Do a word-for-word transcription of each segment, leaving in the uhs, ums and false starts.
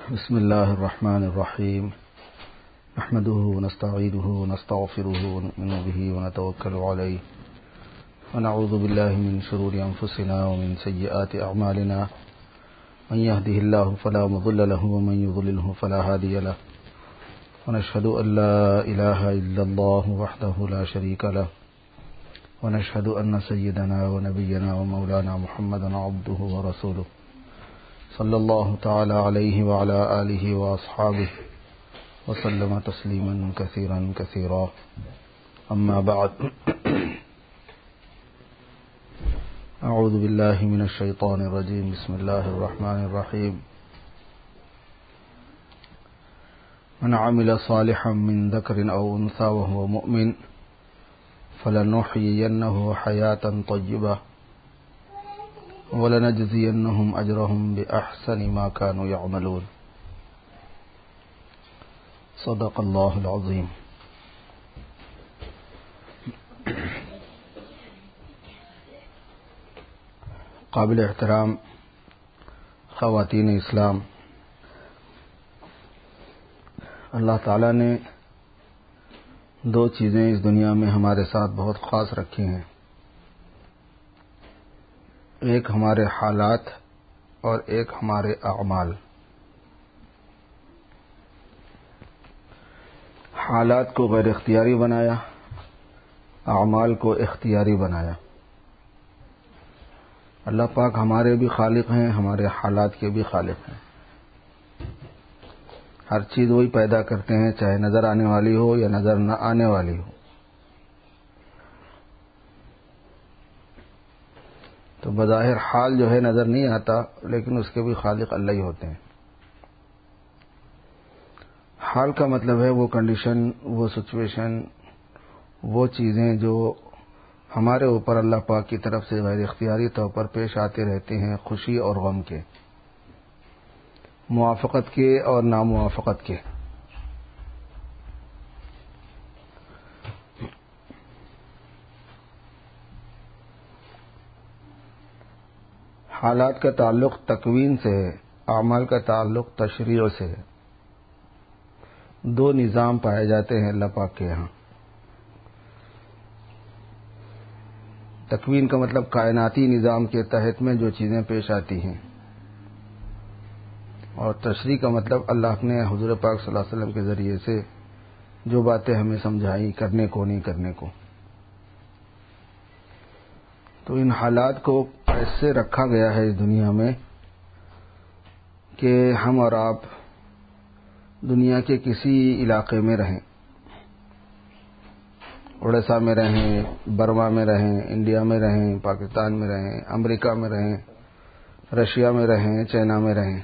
بسم الله الرحمن الرحيم نحمده ونستعينه ونستغفره ونؤمن به ونتوكل عليه ونعوذ بالله من شرور أنفسنا ومن سيئات أعمالنا من يهده الله فلا مضل له ومن يضلله فلا هادي له ونشهد أن لا إله إلا الله وحده لا شريك له ونشهد أن سيدنا ونبينا ومولانا محمدا عبده ورسوله صلی اللہ تعالی علیہ وعلى آلہ واصحابہ وسلم تسلیما کثیرا کثیرا اما بعد اعوذ باللہ من الشیطان الرجیم بسم اللہ الرحمن الرحیم من عمل صالحا من ذکر او انثى وهو مؤمن فلنحيينه حیاة طیبہ وَلَنَجْزِيَنَّهُمْ أَجْرَهُمْ بِأَحْسَنِ مَا كَانُوا يَعْمَلُونَ صدق اللہ العظیم. قابل احترام خواتین اسلام، اللہ تعالیٰ نے دو چیزیں اس دنیا میں ہمارے ساتھ بہت خاص رکھی ہیں، ایک ہمارے حالات اور ایک ہمارے اعمال. حالات کو غیر اختیاری بنایا، اعمال کو اختیاری بنایا. اللہ پاک ہمارے بھی خالق ہیں، ہمارے حالات کے بھی خالق ہیں. ہر چیز وہی پیدا کرتے ہیں، چاہے نظر آنے والی ہو یا نظر نہ آنے والی ہو. تو بظاہر حال جو ہے نظر نہیں آتا، لیکن اس کے بھی خالق اللہ ہی ہوتے ہیں. حال کا مطلب ہے وہ کنڈیشن، وہ سچویشن، وہ چیزیں جو ہمارے اوپر اللہ پاک کی طرف سے غیر اختیاری طور پر پیش آتے رہتے ہیں، خوشی اور غم کے، موافقت کے اور ناموافقت کے. حالات کا تعلق تکوین سے ہے، اعمال کا تعلق تشریع سے ہے. دو نظام پائے جاتے ہیں اللہ پاک کے یہاں. تکوین کا مطلب کائناتی نظام کے تحت میں جو چیزیں پیش آتی ہیں، اور تشریع کا مطلب اللہ نے حضور پاک صلی اللہ علیہ وسلم کے ذریعے سے جو باتیں ہمیں سمجھائی، کرنے کو نہیں کرنے کو. تو ان حالات کو ایسے رکھا گیا ہے اس دنیا میں کہ ہم اور آپ دنیا کے کسی علاقے میں رہیں، اڑیسہ میں رہیں، برما میں رہیں، انڈیا میں رہیں، پاکستان میں رہیں، امریکہ میں رہیں، رشیا میں رہیں، چائنا میں رہیں،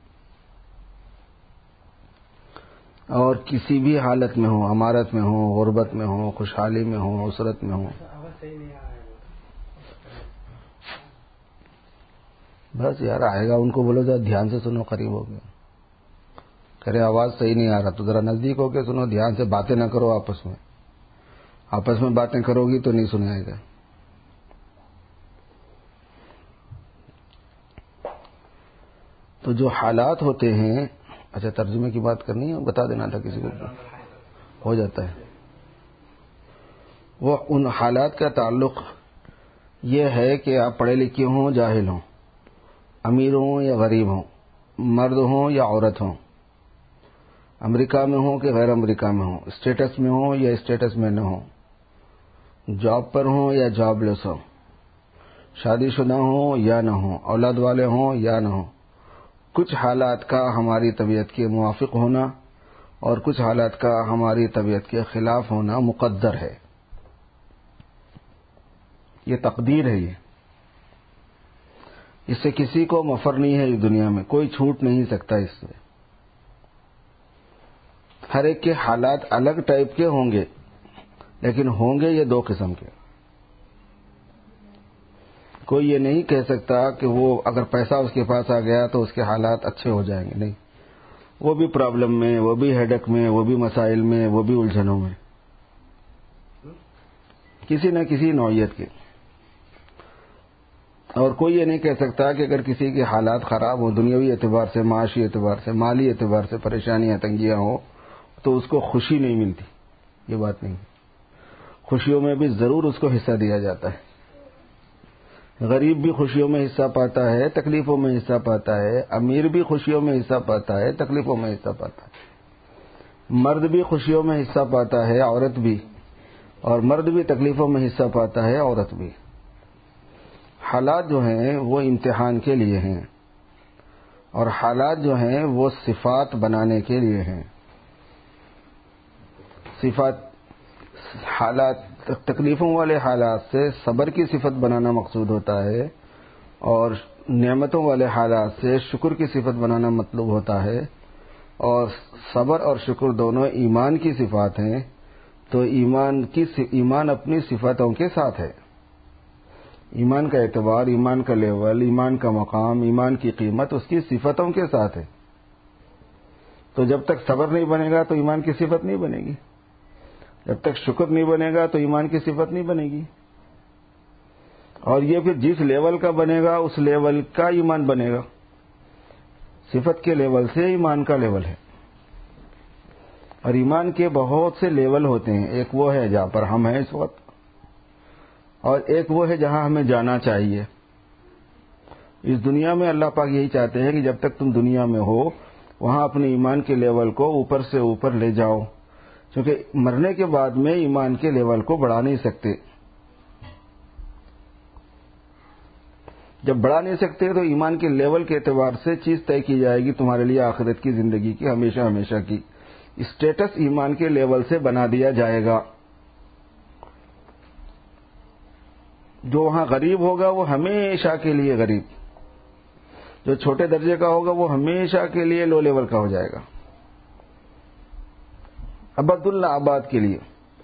اور کسی بھی حالت میں ہوں، امارت میں ہوں، غربت میں ہوں، خوشحالی میں ہوں، عسرت میں ہوں. بس یار آئے گا، ان کو بولو ذرا دھیان سے سنو، قریب ہو گیا. کرے آواز صحیح نہیں آ رہا تو ذرا نزدیک ہو کے سنو، دھیان سے باتیں نہ کرو. آپس میں آپس میں باتیں کرو گی تو نہیں سنائے گا. تو جو حالات ہوتے ہیں، اچھا ترجمے کی بات کرنی ہے، بتا دینا تھا کسی کو، ہو جاتا ہے. وہ ان حالات کا تعلق یہ ہے کہ آپ پڑھے لکھے ہوں، جاہل ہوں، امیر ہوں یا غریب ہوں، مرد ہوں یا عورت ہوں، امریکہ میں ہوں کہ غیر امریکہ میں ہوں، اسٹیٹس میں ہوں یا اسٹیٹس میں نہ ہوں، جاب پر ہوں یا جاب لیس ہوں، شادی شدہ ہوں یا نہ ہوں، اولاد والے ہوں یا نہ ہوں. کچھ حالات کا ہماری طبیعت کے موافق ہونا اور کچھ حالات کا ہماری طبیعت کے خلاف ہونا مقدر ہے. یہ تقدیر ہے. یہ اس سے کسی کو مفر نہیں ہے. اس دنیا میں کوئی چھوٹ نہیں سکتا اس سے. ہر ایک کے حالات الگ ٹائپ کے ہوں گے، لیکن ہوں گے یہ دو قسم کے. کوئی یہ نہیں کہہ سکتا کہ وہ اگر پیسہ اس کے پاس آ گیا تو اس کے حالات اچھے ہو جائیں گے. نہیں، وہ بھی پرابلم میں، وہ بھی ہیڈک میں، وہ بھی مسائل میں، وہ بھی الجھنوں میں، کسی نہ کسی نوعیت کے. اور کوئی یہ نہیں کہہ سکتا کہ اگر کسی کے حالات خراب ہوں، دنیاوی اعتبار سے، معاشی اعتبار سے، مالی اعتبار سے پریشانیاں تنگیاں ہوں، تو اس کو خوشی نہیں ملتی. یہ بات نہیں. خوشیوں میں بھی ضرور اس کو حصہ دیا جاتا ہے. غریب بھی خوشیوں میں حصہ پاتا ہے، تکلیفوں میں حصہ پاتا ہے. امیر بھی خوشیوں میں حصہ پاتا ہے، تکلیفوں میں حصہ پاتا ہے. مرد بھی خوشیوں میں حصہ پاتا ہے، عورت بھی. اور مرد بھی تکلیفوں میں حصہ پاتا ہے، عورت بھی. حالات جو ہیں وہ امتحان کے لیے ہیں، اور حالات جو ہیں وہ صفات بنانے کے لیے ہیں. صفات حالات تکلیفوں والے حالات سے صبر کی صفت بنانا مقصود ہوتا ہے، اور نعمتوں والے حالات سے شکر کی صفت بنانا مطلوب ہوتا ہے. اور صبر اور شکر دونوں ایمان کی صفات ہیں، تو ایمان کی ایمان اپنی صفاتوں کے ساتھ ہے. ایمان کا اعتبار، ایمان کا لیول، ایمان کا مقام، ایمان کی قیمت اس کی صفتوں کے ساتھ ہے. تو جب تک صبر نہیں بنے گا تو ایمان کی صفت نہیں بنے گی. جب تک شکر نہیں بنے گا تو ایمان کی صفت نہیں بنے گی. اور یہ پھر جس لیول کا بنے گا اس لیول کا ایمان بنے گا. صفت کے لیول سے ایمان کا لیول ہے. اور ایمان کے بہت سے لیول ہوتے ہیں. ایک وہ ہے جہاں پر ہم ہیں اس وقت، اور ایک وہ ہے جہاں ہمیں جانا چاہیے. اس دنیا میں اللہ پاک یہی چاہتے ہیں کہ جب تک تم دنیا میں ہو وہاں اپنے ایمان کے لیول کو اوپر سے اوپر لے جاؤ، کیونکہ مرنے کے بعد میں ایمان کے لیول کو بڑھا نہیں سکتے. جب بڑھا نہیں سکتے تو ایمان کے لیول کے اعتبار سے چیز طے کی جائے گی تمہارے لیے آخرت کی زندگی کی، ہمیشہ ہمیشہ کی. اسٹیٹس ایمان کے لیول سے بنا دیا جائے گا. جو وہاں غریب ہوگا وہ ہمیشہ کے لیے غریب، جو چھوٹے درجے کا ہوگا وہ ہمیشہ کے لیے لو لیول کا ہو جائے گا، ابد اللہ آباد کے لیے.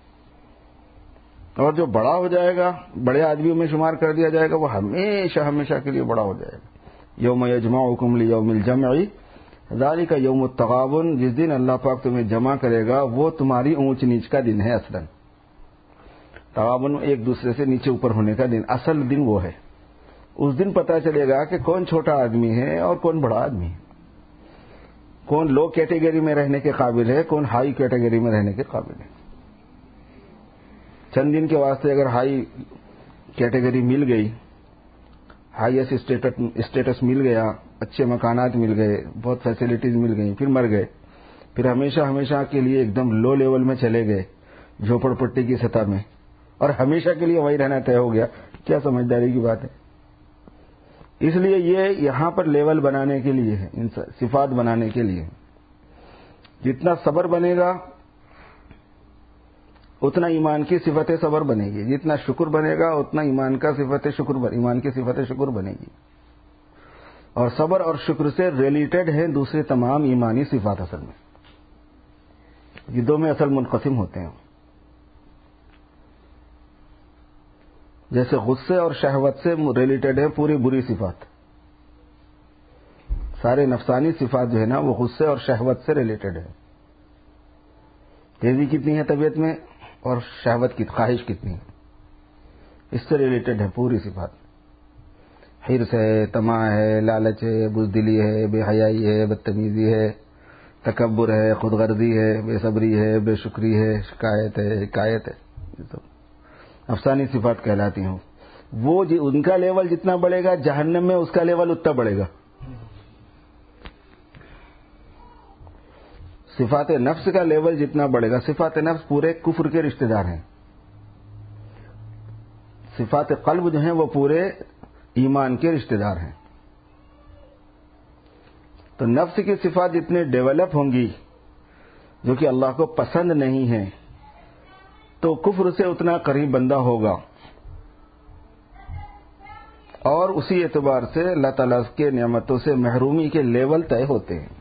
اور جو بڑا ہو جائے گا، بڑے آدمیوں میں شمار کر دیا جائے گا، وہ ہمیشہ ہمیشہ کے لیے بڑا ہو جائے گا. یوم یجمعکم لیوم الجمع ذالک یوم التغابن. جس دن اللہ پاک تمہیں جمع کرے گا وہ تمہاری اونچ نیچ کا دن ہے. اصلاً تغابن ایک دوسرے سے نیچے اوپر ہونے کا دن، اصل دن وہ ہے. اس دن پتہ چلے گا کہ کون چھوٹا آدمی ہے اور کون بڑا آدمی ہے، کون لو کیٹیگری میں رہنے کے قابل ہے، کون ہائی کیٹیگری میں رہنے کے قابل ہے. چند دن کے واسطے اگر ہائی کیٹیگری مل گئی، ہائیسٹ اسٹیٹس مل گیا، اچھے مکانات مل گئے، بہت فیسلٹیز مل گئیں، پھر مر گئے، پھر ہمیشہ ہمیشہ کے لیے ایک دم لو لیول میں چلے گئے، جھوپڑ پٹی کی سطح میں، اور ہمیشہ کے لیے وہی رہنا طے ہو گیا. کیا سمجھداری کی بات ہے. اس لیے یہ یہاں پر لیول بنانے کے لیے ہے، ان صفات بنانے کے لیے. جتنا صبر بنے گا اتنا ایمان کی صفت صبر بنے گی، جتنا شکر بنے گا اتنا ایمان کا صفت شکر ایمان کی صفت شکر بنے گی. اور صبر اور شکر سے ریلیٹڈ ہیں دوسرے تمام ایمانی صفات. اصل میں یہ دو میں اصل منقسم ہوتے ہیں. جیسے غصے اور شہوت سے ریلیٹڈ ہے پوری بری صفات، سارے نفسانی صفات جو ہے نا وہ غصے اور شہوت سے ریلیٹڈ ہے. تیزی کتنی ہے طبیعت میں اور شہوت کی خواہش کتنی ہے، اس سے ریلیٹڈ ہے پوری صفات. حرص ہے، طمع ہے، لالچ ہے، بزدلی ہے، بے حیائی ہے، بدتمیزی ہے، تکبر ہے، خود غرضی ہے، بے صبری ہے، بے شکری ہے، شکایت ہے، حکایت ہے. یہ سب افسانی صفات کہلاتی ہیں. وہ جی ان کا لیول جتنا بڑھے گا جہنم میں اس کا لیول اتنا بڑھے گا. صفات نفس کا لیول جتنا بڑھے گا، صفات نفس پورے کفر کے رشتہ دار ہیں، صفات قلب جو ہیں وہ پورے ایمان کے رشتہ دار ہیں. تو نفس کی صفات جتنے ڈیولپ ہوں گی جو کہ اللہ کو پسند نہیں ہیں تو کفر سے اتنا قریب بندہ ہوگا، اور اسی اعتبار سے اللہ تعالیٰ کے نعمتوں سے محرومی کے لیول طے ہوتے ہیں.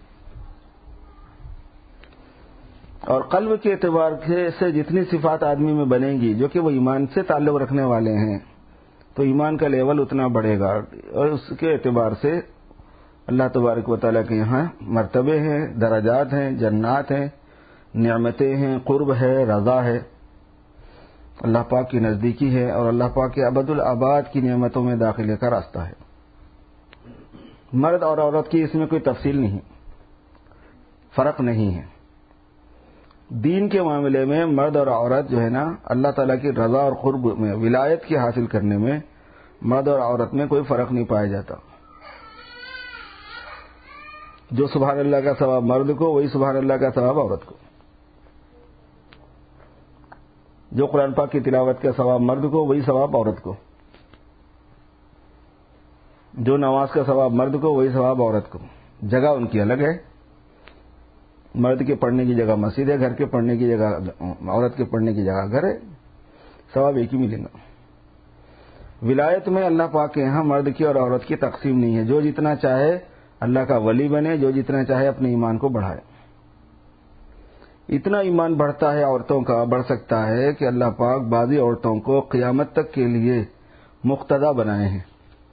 اور قلب کے اعتبار سے جتنی صفات آدمی میں بنیں گی جو کہ وہ ایمان سے تعلق رکھنے والے ہیں تو ایمان کا لیول اتنا بڑھے گا. اور اس کے اعتبار سے اللہ تبارک و تعالیٰ کے یہاں مرتبے ہیں، درجات ہیں، جنات ہیں، نعمتیں ہیں، قرب ہے، رضا ہے. اللہ پاک کی نزدیکی ہے اور اللہ پاک کے ابد الآباد کی نعمتوں میں داخلے کا راستہ ہے. مرد اور عورت کی اس میں کوئی تفصیل نہیں، فرق نہیں ہے. دین کے معاملے میں مرد اور عورت جو ہے نا، اللہ تعالیٰ کی رضا اور قرب میں ولایت کی حاصل کرنے میں مرد اور عورت میں کوئی فرق نہیں پایا جاتا. جو سبحان اللہ کا ثواب مرد کو، وہی سبحان اللہ کا ثواب عورت کو. جو قرآن پاک کی تلاوت کا ثواب مرد کو، وہی ثواب عورت کو. جو نماز کا ثواب مرد کو، وہی ثواب عورت کو. جگہ ان کی الگ ہے. مرد کے پڑھنے کی جگہ مسجد ہے، گھر کے پڑھنے کی جگہ عورت کے پڑھنے کی جگہ گھر ہے. ثواب ایک ہی ملے گا. ولایت میں اللہ پاک کے یہاں مرد کی اور عورت کی تقسیم نہیں ہے. جو جتنا چاہے اللہ کا ولی بنے، جو جتنا چاہے اپنے ایمان کو بڑھائے. اتنا ایمان بڑھتا ہے عورتوں کا، بڑھ سکتا ہے کہ اللہ پاک بعضی عورتوں کو قیامت تک کے لیے مقتدا بنائے ہیں.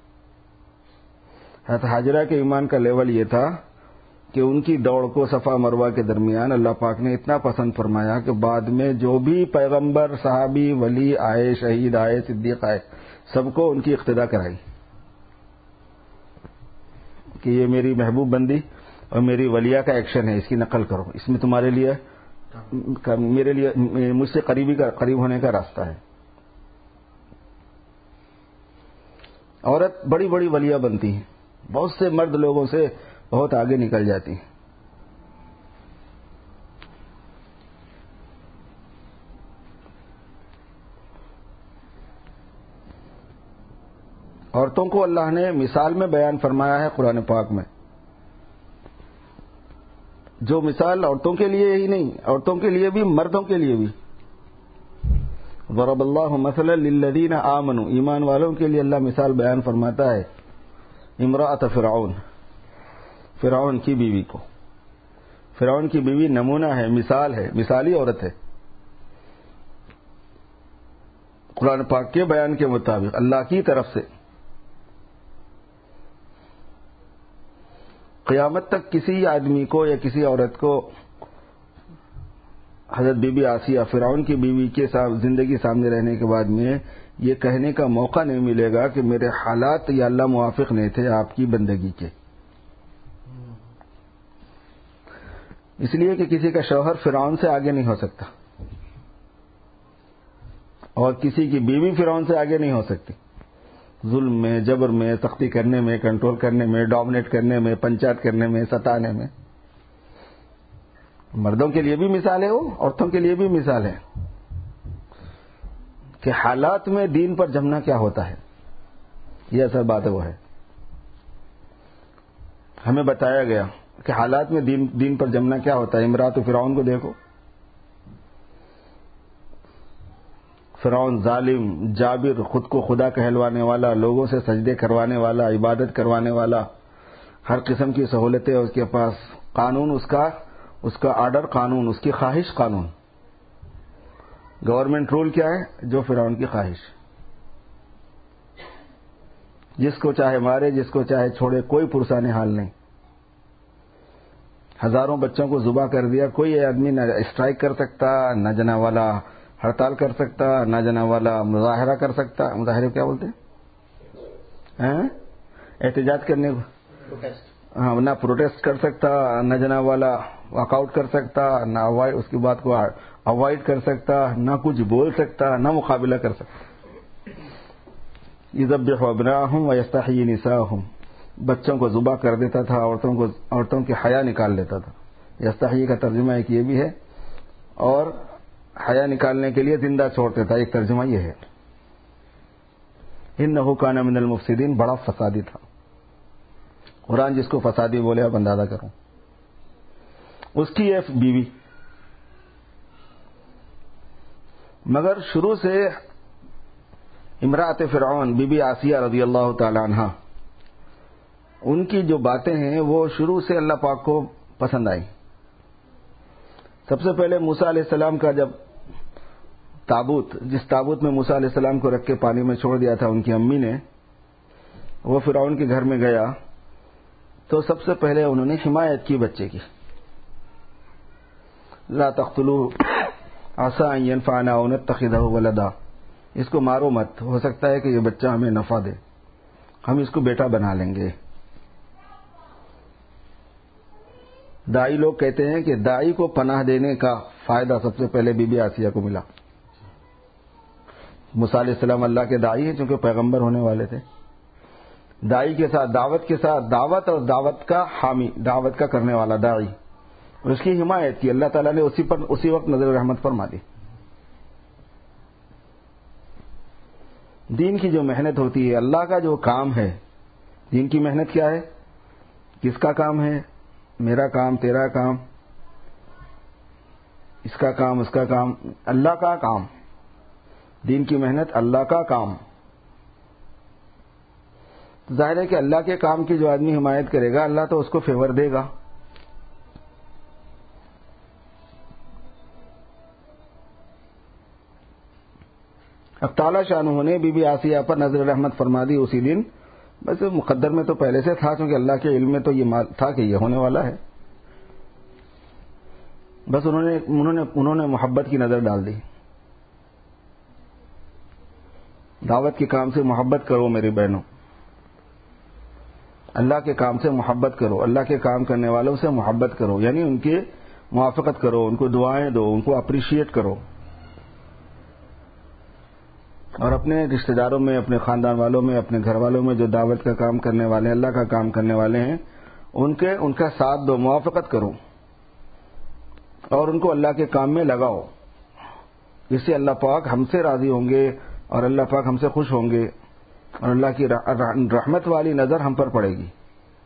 حضرت حاجرہ کے ایمان کا لیول یہ تھا کہ ان کی دوڑ کو صفا مروہ کے درمیان اللہ پاک نے اتنا پسند فرمایا کہ بعد میں جو بھی پیغمبر، صحابی، ولی آئے، شہید آئے، صدیق آئے، سب کو ان کی اقتدا کرائی کہ یہ میری محبوب بندی اور میری ولیہ کا ایکشن ہے، اس کی نقل کرو، اس میں تمہارے لیے میرے لیے مجھ سے قریبی کا قریب ہونے کا راستہ ہے. عورت بڑی بڑی ولیہ بنتی ہیں، بہت سے مرد لوگوں سے بہت آگے نکل جاتی ہیں. عورتوں کو اللہ نے مثال میں بیان فرمایا ہے قرآن پاک میں. جو مثال عورتوں کے لیے ہی نہیں، عورتوں کے لیے بھی، مردوں کے لیے بھی. ضرب اللہ مثلا للذین آمنوا، ایمان والوں کے لیے اللہ مثال بیان فرماتا ہے. امرأۃ فرعون، فرعون کی بیوی کو. فرعون کی بیوی نمونہ ہے، مثال ہے، مثالی عورت ہے. قرآن پاک کے بیان کے مطابق اللہ کی طرف سے قیامت تک کسی آدمی کو یا کسی عورت کو حضرت بی بی آسیہ فرعون کی بیوی کے زندگی سامنے رہنے کے بعد میں یہ کہنے کا موقع نہیں ملے گا کہ میرے حالات یا اللہ موافق نہیں تھے آپ کی بندگی کے. اس لیے کہ کسی کا شوہر فرعون سے آگے نہیں ہو سکتا اور کسی کی بیوی فرعون سے آگے نہیں ہو سکتی. ظلم میں، جبر میں، سختی کرنے میں، کنٹرول کرنے میں، ڈومینیٹ کرنے میں، پنچایت کرنے میں، ستانے میں. مردوں کے لیے بھی مثال ہے، وہ عورتوں کے لیے بھی مثال ہے کہ حالات میں دین پر جمنا کیا ہوتا ہے. یہ اصل بات ہے، وہ ہے ہمیں بتایا گیا کہ حالات میں دین دین پر جمنا کیا ہوتا ہے. امراۃ فرعون کو دیکھو، فرعون ظالم، جابر، خود کو خدا کہلوانے والا، لوگوں سے سجدے کروانے والا، عبادت کروانے والا، ہر قسم کی سہولتیں اس کے پاس، قانون اس کا اس کا آرڈر قانون، اس کی خواہش قانون. گورنمنٹ رول کیا ہے؟ جو فرعون کی خواہش. جس کو چاہے مارے، جس کو چاہے چھوڑے، کوئی پرسان حال نہیں. ہزاروں بچوں کو ذبح کر دیا، کوئی آدمی نہ اسٹرائک کر سکتا، نہ جنا والا ہڑتال کر سکتا، نہ جنا والا مظاہرہ کر سکتا. مظاہرے کیا بولتے ہیں؟ احتجاج کرنے کو، ہاں، نہ پروٹیسٹ کر سکتا، نہ جنا والا واک آؤٹ کر سکتا، نہ اس کی بات کو اوائڈ کر سکتا، نہ کچھ بول سکتا، نہ مقابلہ کر سکتا. یذبح ابناءهم ویستحیی نساءهم، بچوں کو ذبح کر دیتا تھا، عورتوں کو عورتوں کی حیا نکال لیتا تھا. یستحیی کا ترجمہ ایک یہ بھی ہے، اور حیا نکالنے کے لیے زندہ چھوڑتا تھا، ایک ترجمہ یہ ہے. انہ کان من المفسدین، بڑا فسادی تھا. قرآن جس کو فسادی بولے آپ اندازہ کرو. اس کی ایک بیوی، مگر شروع سے امراۃ فرعون بی بی آسیہ رضی اللہ تعالی عنہا، ان کی جو باتیں ہیں وہ شروع سے اللہ پاک کو پسند آئی. سب سے پہلے موسیٰ علیہ السلام کا جب تابوت، جس تابوت میں موسیٰ علیہ السلام کو رکھ کے پانی میں چھوڑ دیا تھا ان کی امی نے، وہ فرعون کے گھر میں گیا تو سب سے پہلے انہوں نے حمایت کی بچے کی. لا تقتلوه عسیٰ ان ینفعنا او نتخذہ ولدا، اس کو مارو مت، ہو سکتا ہے کہ یہ بچہ ہمیں نفع دے، ہم اس کو بیٹا بنا لیں گے۔ داعی لوگ کہتے ہیں کہ داعی کو پناہ دینے کا فائدہ سب سے پہلے بی بی آسیہ کو ملا۔ موسیٰ علیہ السلام اللہ کے داعی ہیں چونکہ پیغمبر ہونے والے تھے، داعی کے ساتھ دعوت کے ساتھ دعوت اور دعوت کا حامی، دعوت کا کرنے والا داعی، اور اس کی حمایت کی، اللہ تعالیٰ نے اسی پر اسی وقت نظر رحمت فرما دی۔ دین کی جو محنت ہوتی ہے، اللہ کا جو کام ہے، دین کی محنت کیا ہے؟ کس کا کام ہے؟ میرا کام، تیرا کام، اس کا کام، اس کا کام، اللہ کا کام۔ دین کی محنت اللہ کا کام۔ ظاہر ہے کہ اللہ کے کام کی جو آدمی حمایت کرے گا، اللہ تو اس کو فیور دے گا۔ اب تعالیٰ شانہ نے بی بی آسیہ پر نظر رحمت فرما دی اسی دن، بس مقدر میں تو پہلے سے تھا، کیونکہ اللہ کے علم میں تو یہ تھا کہ یہ ہونے والا ہے، بس انہوں نے انہوں نے انہوں نے محبت کی نظر ڈال دی۔ دعوت کے کام سے محبت کرو میری بہنوں، اللہ کے کام سے محبت کرو، اللہ کے کام کرنے والوں سے محبت کرو، یعنی ان کی موافقت کرو، ان کو دعائیں دو، ان کو اپریشیٹ کرو، اور اپنے رشتہ داروں میں، اپنے خاندان والوں میں، اپنے گھر والوں میں جو دعوت کا کام کرنے والے ہیں، اللہ کا کام کرنے والے ہیں، ان کے ان کا ساتھ دو، موافقت کرو، اور ان کو اللہ کے کام میں لگاؤ، اس سے اللہ پاک ہم سے راضی ہوں گے اور اللہ پاک ہم سے خوش ہوں گے، اور اللہ کی رحمت والی نظر ہم پر پڑے گی۔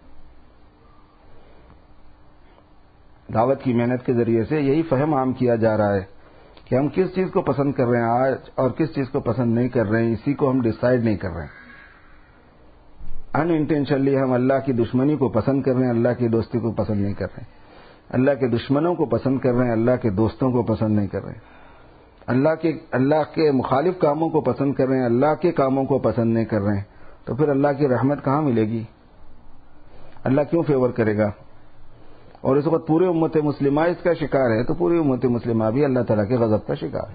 دعوت کی محنت کے ذریعے سے یہی فہم عام کیا جا رہا ہے کہ ہم کس چیز کو پسند کر رہے ہیں آج اور کس چیز کو پسند نہیں کر رہے ہیں، اسی کو ہم ڈیسائیڈ نہیں کر رہے ہیں۔ ان انٹینشنلی ہم اللہ کی دشمنی کو پسند کر رہے ہیں، اللہ کی دوستی کو پسند نہیں کر رہے ہیں، اللہ کے دشمنوں کو پسند کر رہے ہیں، اللہ کے دوستوں کو پسند نہیں کر رہے ہیں، اللہ کے اللہ کے مخالف کاموں کو پسند کر رہے ہیں، اللہ کے کاموں کو پسند نہیں کر رہے ہیں، تو پھر اللہ کی رحمت کہاں ملے گی؟ اللہ کیوں فیور کرے گا؟ اور اس وقت پوری امت مسلمہ اس کا شکار ہے، تو پوری امت مسلمہ بھی اللہ تعالیٰ کے غضب کا شکار ہے۔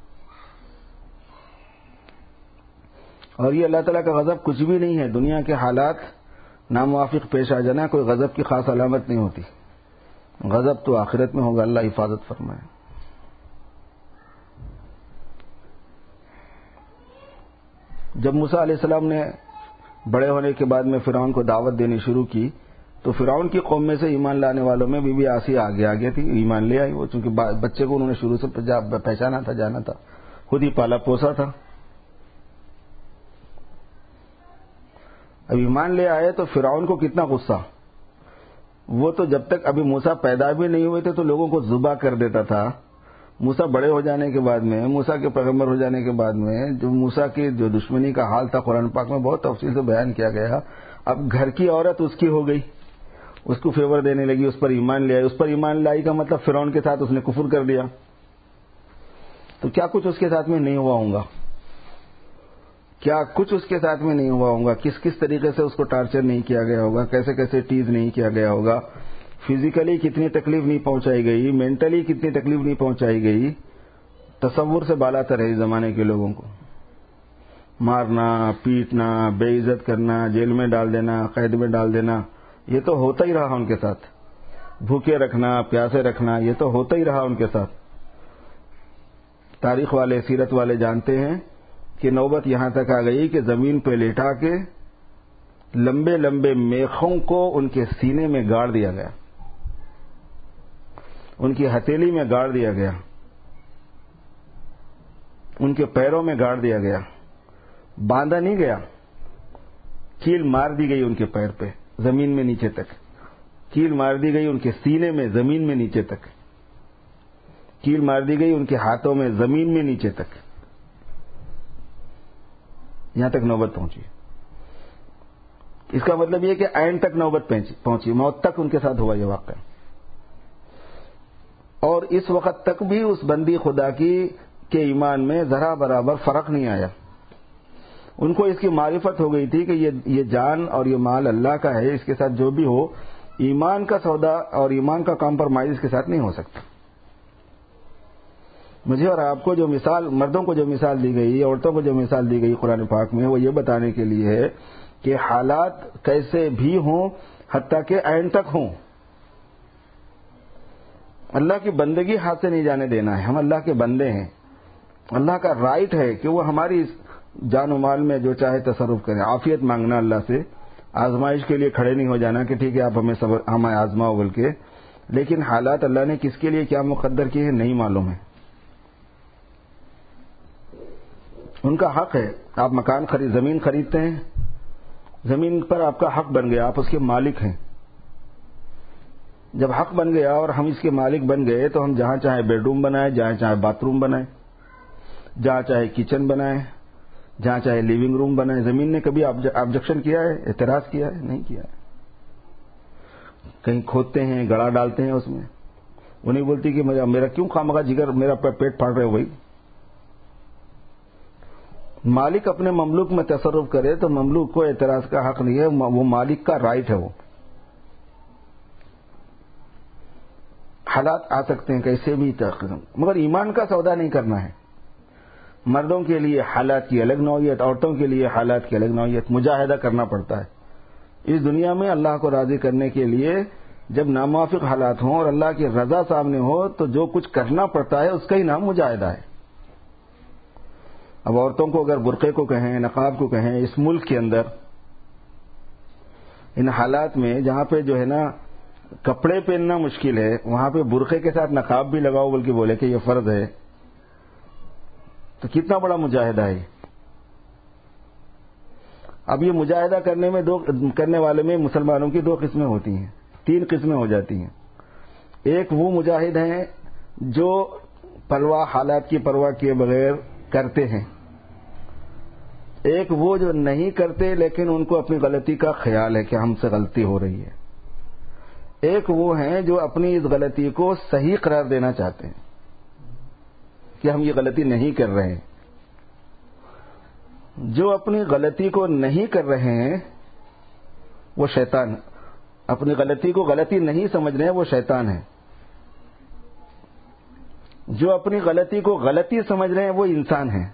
اور یہ اللہ تعالیٰ کا غضب کچھ بھی نہیں ہے، دنیا کے حالات ناموافق پیش آ جانا کوئی غضب کی خاص علامت نہیں ہوتی، غضب تو آخرت میں ہوگا، اللہ حفاظت فرمائے۔ جب موسیٰ علیہ السلام نے بڑے ہونے کے بعد میں فرعون کو دعوت دینی شروع کی، تو فرعون کی قوم میں سے ایمان لانے والوں میں بی بی آسیہ آگے آگے تھی، ایمان لے آئی وہ، چونکہ بچے کو انہوں نے شروع سے پہچانا تھا، جانا تھا، خود ہی پالا پوسا تھا۔ اب ایمان لے آئے تو فرعون کو کتنا غصہ، وہ تو جب تک ابھی موسیٰ پیدا بھی نہیں ہوئے تھے تو لوگوں کو ذبح کر دیتا تھا۔ موسیٰ بڑے ہو جانے کے بعد میں، موسیٰ کے پیغمبر ہو جانے کے بعد میں، جو موسیٰ کی جو دشمنی کا حال تھا قرآن پاک میں بہت تفصیل سے بیان کیا گیا۔ اب گھر کی عورت اس کی ہو گئی، اس کو فیور دینے لگی، اس پر ایمان لے آئی، اس پر ایمان لائی کا مطلب فرعون کے ساتھ اس نے کفر کر دیا، تو کیا کچھ اس کے ساتھ میں نہیں ہوا ہوں گا، کیا کچھ اس کے ساتھ میں نہیں ہوا ہوگا، کس کس طریقے سے اس کو ٹارچر نہیں کیا گیا ہوگا، کیسے کیسے ٹیز نہیں کیا گیا ہوگا، فزیکلی کتنی تکلیف نہیں پہنچائی گئی، مینٹلی کتنی تکلیف نہیں پہنچائی گئی، تصور سے بالا تر ہے اس زمانے کے لوگوں کو، مارنا، پیٹنا، بے عزت کرنا، جیل میں ڈال دینا، قید میں ڈال دینا، یہ تو ہوتا ہی رہا ان کے ساتھ، بھوکے رکھنا، پیاسے رکھنا، یہ تو ہوتا ہی رہا ان کے ساتھ۔ تاریخ والے، سیرت والے جانتے ہیں کہ نوبت یہاں تک آ گئی کہ زمین پہ لیٹا کے لمبے لمبے میخوں کو ان کے سینے میں گاڑ دیا گیا، ان کی ہتھیلی میں گاڑ دیا گیا، ان کے پیروں میں گاڑ دیا گیا، باندھا نہیں گیا، کیل مار دی گئی ان کے پیر پہ زمین میں نیچے تک، کیل مار دی گئی ان کے سینے میں زمین میں نیچے تک، کیل مار دی گئی ان کے ہاتھوں میں زمین میں نیچے تک، یہاں تک نوبت پہنچی۔ اس کا مطلب یہ کہ اینڈ تک نوبت پہنچی، موت تک ان کے ساتھ ہوا یہ واقعہ، اور اس وقت تک بھی اس بندی خدا کی کے ایمان میں ذرا برابر فرق نہیں آیا۔ ان کو اس کی معرفت ہو گئی تھی کہ یہ یہ جان اور یہ مال اللہ کا ہے، اس کے ساتھ جو بھی ہو، ایمان کا سودا اور ایمان کا کمپرومائز اس کے ساتھ نہیں ہو سکتا۔ مجھے اور آپ کو جو مثال، مردوں کو جو مثال دی گئی، عورتوں کو جو مثال دی گئی قرآن پاک میں، وہ یہ بتانے کے لیے ہے کہ حالات کیسے بھی ہوں، حتیٰ کہ عین تک ہوں، اللہ کی بندگی ہاتھ سے نہیں جانے دینا ہے. ہم اللہ کے بندے ہیں، اللہ کا رائٹ ہے کہ وہ ہماری جان و مال میں جو چاہے تصرف کریں. عافیت مانگنا اللہ سے، آزمائش کے لیے کھڑے نہیں ہو جانا کہ ٹھیک ہے آپ ہمیں صبر ہمیں آزماؤ بول کے، لیکن حالات اللہ نے کس کے لیے کیا مقدر کیے ہیں نہیں معلوم ہے. ان کا حق ہے. آپ مکان خرید زمین خریدتے ہیں، زمین پر آپ کا حق بن گیا، آپ اس کے مالک ہیں. جب حق بن گیا اور ہم اس کے مالک بن گئے تو ہم جہاں چاہے بیڈ روم بنائیں، جہاں چاہے باتھ روم بنائیں، جہاں چاہے کچن بنائیں، جہاں چاہے لیونگ روم بنائیں. زمین نے کبھی آبجیکشن کیا ہے، اعتراض کیا ہے؟ نہیں کیا ہے. کہیں کھودتے ہیں، گڑا ڈالتے ہیں اس میں، وہ نہیں بولتی کہ میرا کیوں خواہ مخواہ جگر میرا پیٹ پھاڑ رہے ہو بھائی. مالک اپنے مملوک میں تصرف کرے تو مملوک کو اعتراض کا حق نہیں ہے، وہ مالک کا رائٹ ہے. وہ حالات آ سکتے ہیں کیسے بھی تقریباً، مگر ایمان کا سودا نہیں کرنا ہے. مردوں کے لیے حالات کی الگ نوعیت، عورتوں کے لیے حالات کی الگ نوعیت. مجاہدہ کرنا پڑتا ہے اس دنیا میں اللہ کو راضی کرنے کے لیے. جب ناموافق حالات ہوں اور اللہ کی رضا سامنے ہو تو جو کچھ کرنا پڑتا ہے اس کا ہی نام مجاہدہ ہے. اب عورتوں کو اگر برقعے کو کہیں، نقاب کو کہیں، اس ملک کے اندر ان حالات میں جہاں پہ جو ہے نا کپڑے پہننا مشکل ہے، وہاں پہ برقعے کے ساتھ نقاب بھی لگاؤ بول کے بولے کہ یہ فرض ہے، تو کتنا بڑا مجاہدہ ہے. اب یہ مجاہدہ کرنے میں دو کرنے والے میں مسلمانوں کی دو قسمیں ہوتی ہیں، تین قسمیں ہو جاتی ہیں. ایک وہ مجاہد ہیں جو پرواہ حالات کی پرواہ کیے بغیر کرتے ہیں. ایک وہ جو نہیں کرتے لیکن ان کو اپنی غلطی کا خیال ہے کہ ہم سے غلطی ہو رہی ہے. ایک وہ ہیں جو اپنی اس غلطی کو صحیح قرار دینا چاہتے ہیں کہ ہم یہ غلطی نہیں کر رہے ہیں. جو اپنی غلطی کو نہیں کر رہے ہیں وہ شیطان، اپنی غلطی کو غلطی نہیں سمجھ رہے ہیں وہ شیطان ہے. جو اپنی غلطی کو غلطی سمجھ رہے ہیں وہ انسان ہیں.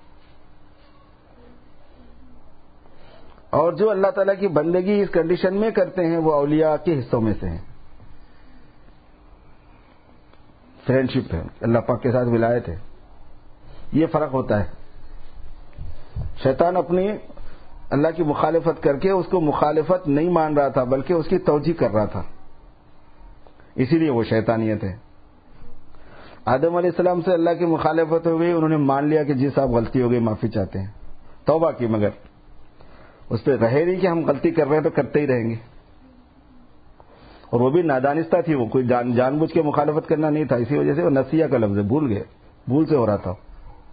اور جو اللہ تعالیٰ کی بندگی اس کنڈیشن میں کرتے ہیں وہ اولیاء کے حصوں میں سے ہیں. فرینڈشپ ہے، اللہ پاک کے ساتھ ولایت ہے. یہ فرق ہوتا ہے. شیطان اپنی اللہ کی مخالفت کر کے اس کو مخالفت نہیں مان رہا تھا بلکہ اس کی توجیہ کر رہا تھا، اسی لیے وہ شیطانیت ہے. آدم علیہ السلام سے اللہ کی مخالفت ہو گئی، انہوں نے مان لیا کہ جی صاحب غلطی ہو گئی، معافی چاہتے ہیں، توبہ کی، مگر اس پہ رہے نہیں کہ ہم غلطی کر رہے ہیں تو کرتے ہی رہیں گے. اور وہ بھی نادانستہ تھی، وہ کوئی جان جان بوجھ کے مخالفت کرنا نہیں تھا، اسی وجہ سے وہ نسیہ کا لفظ ہے، بھول گئے، بھول سے ہو رہا تھا.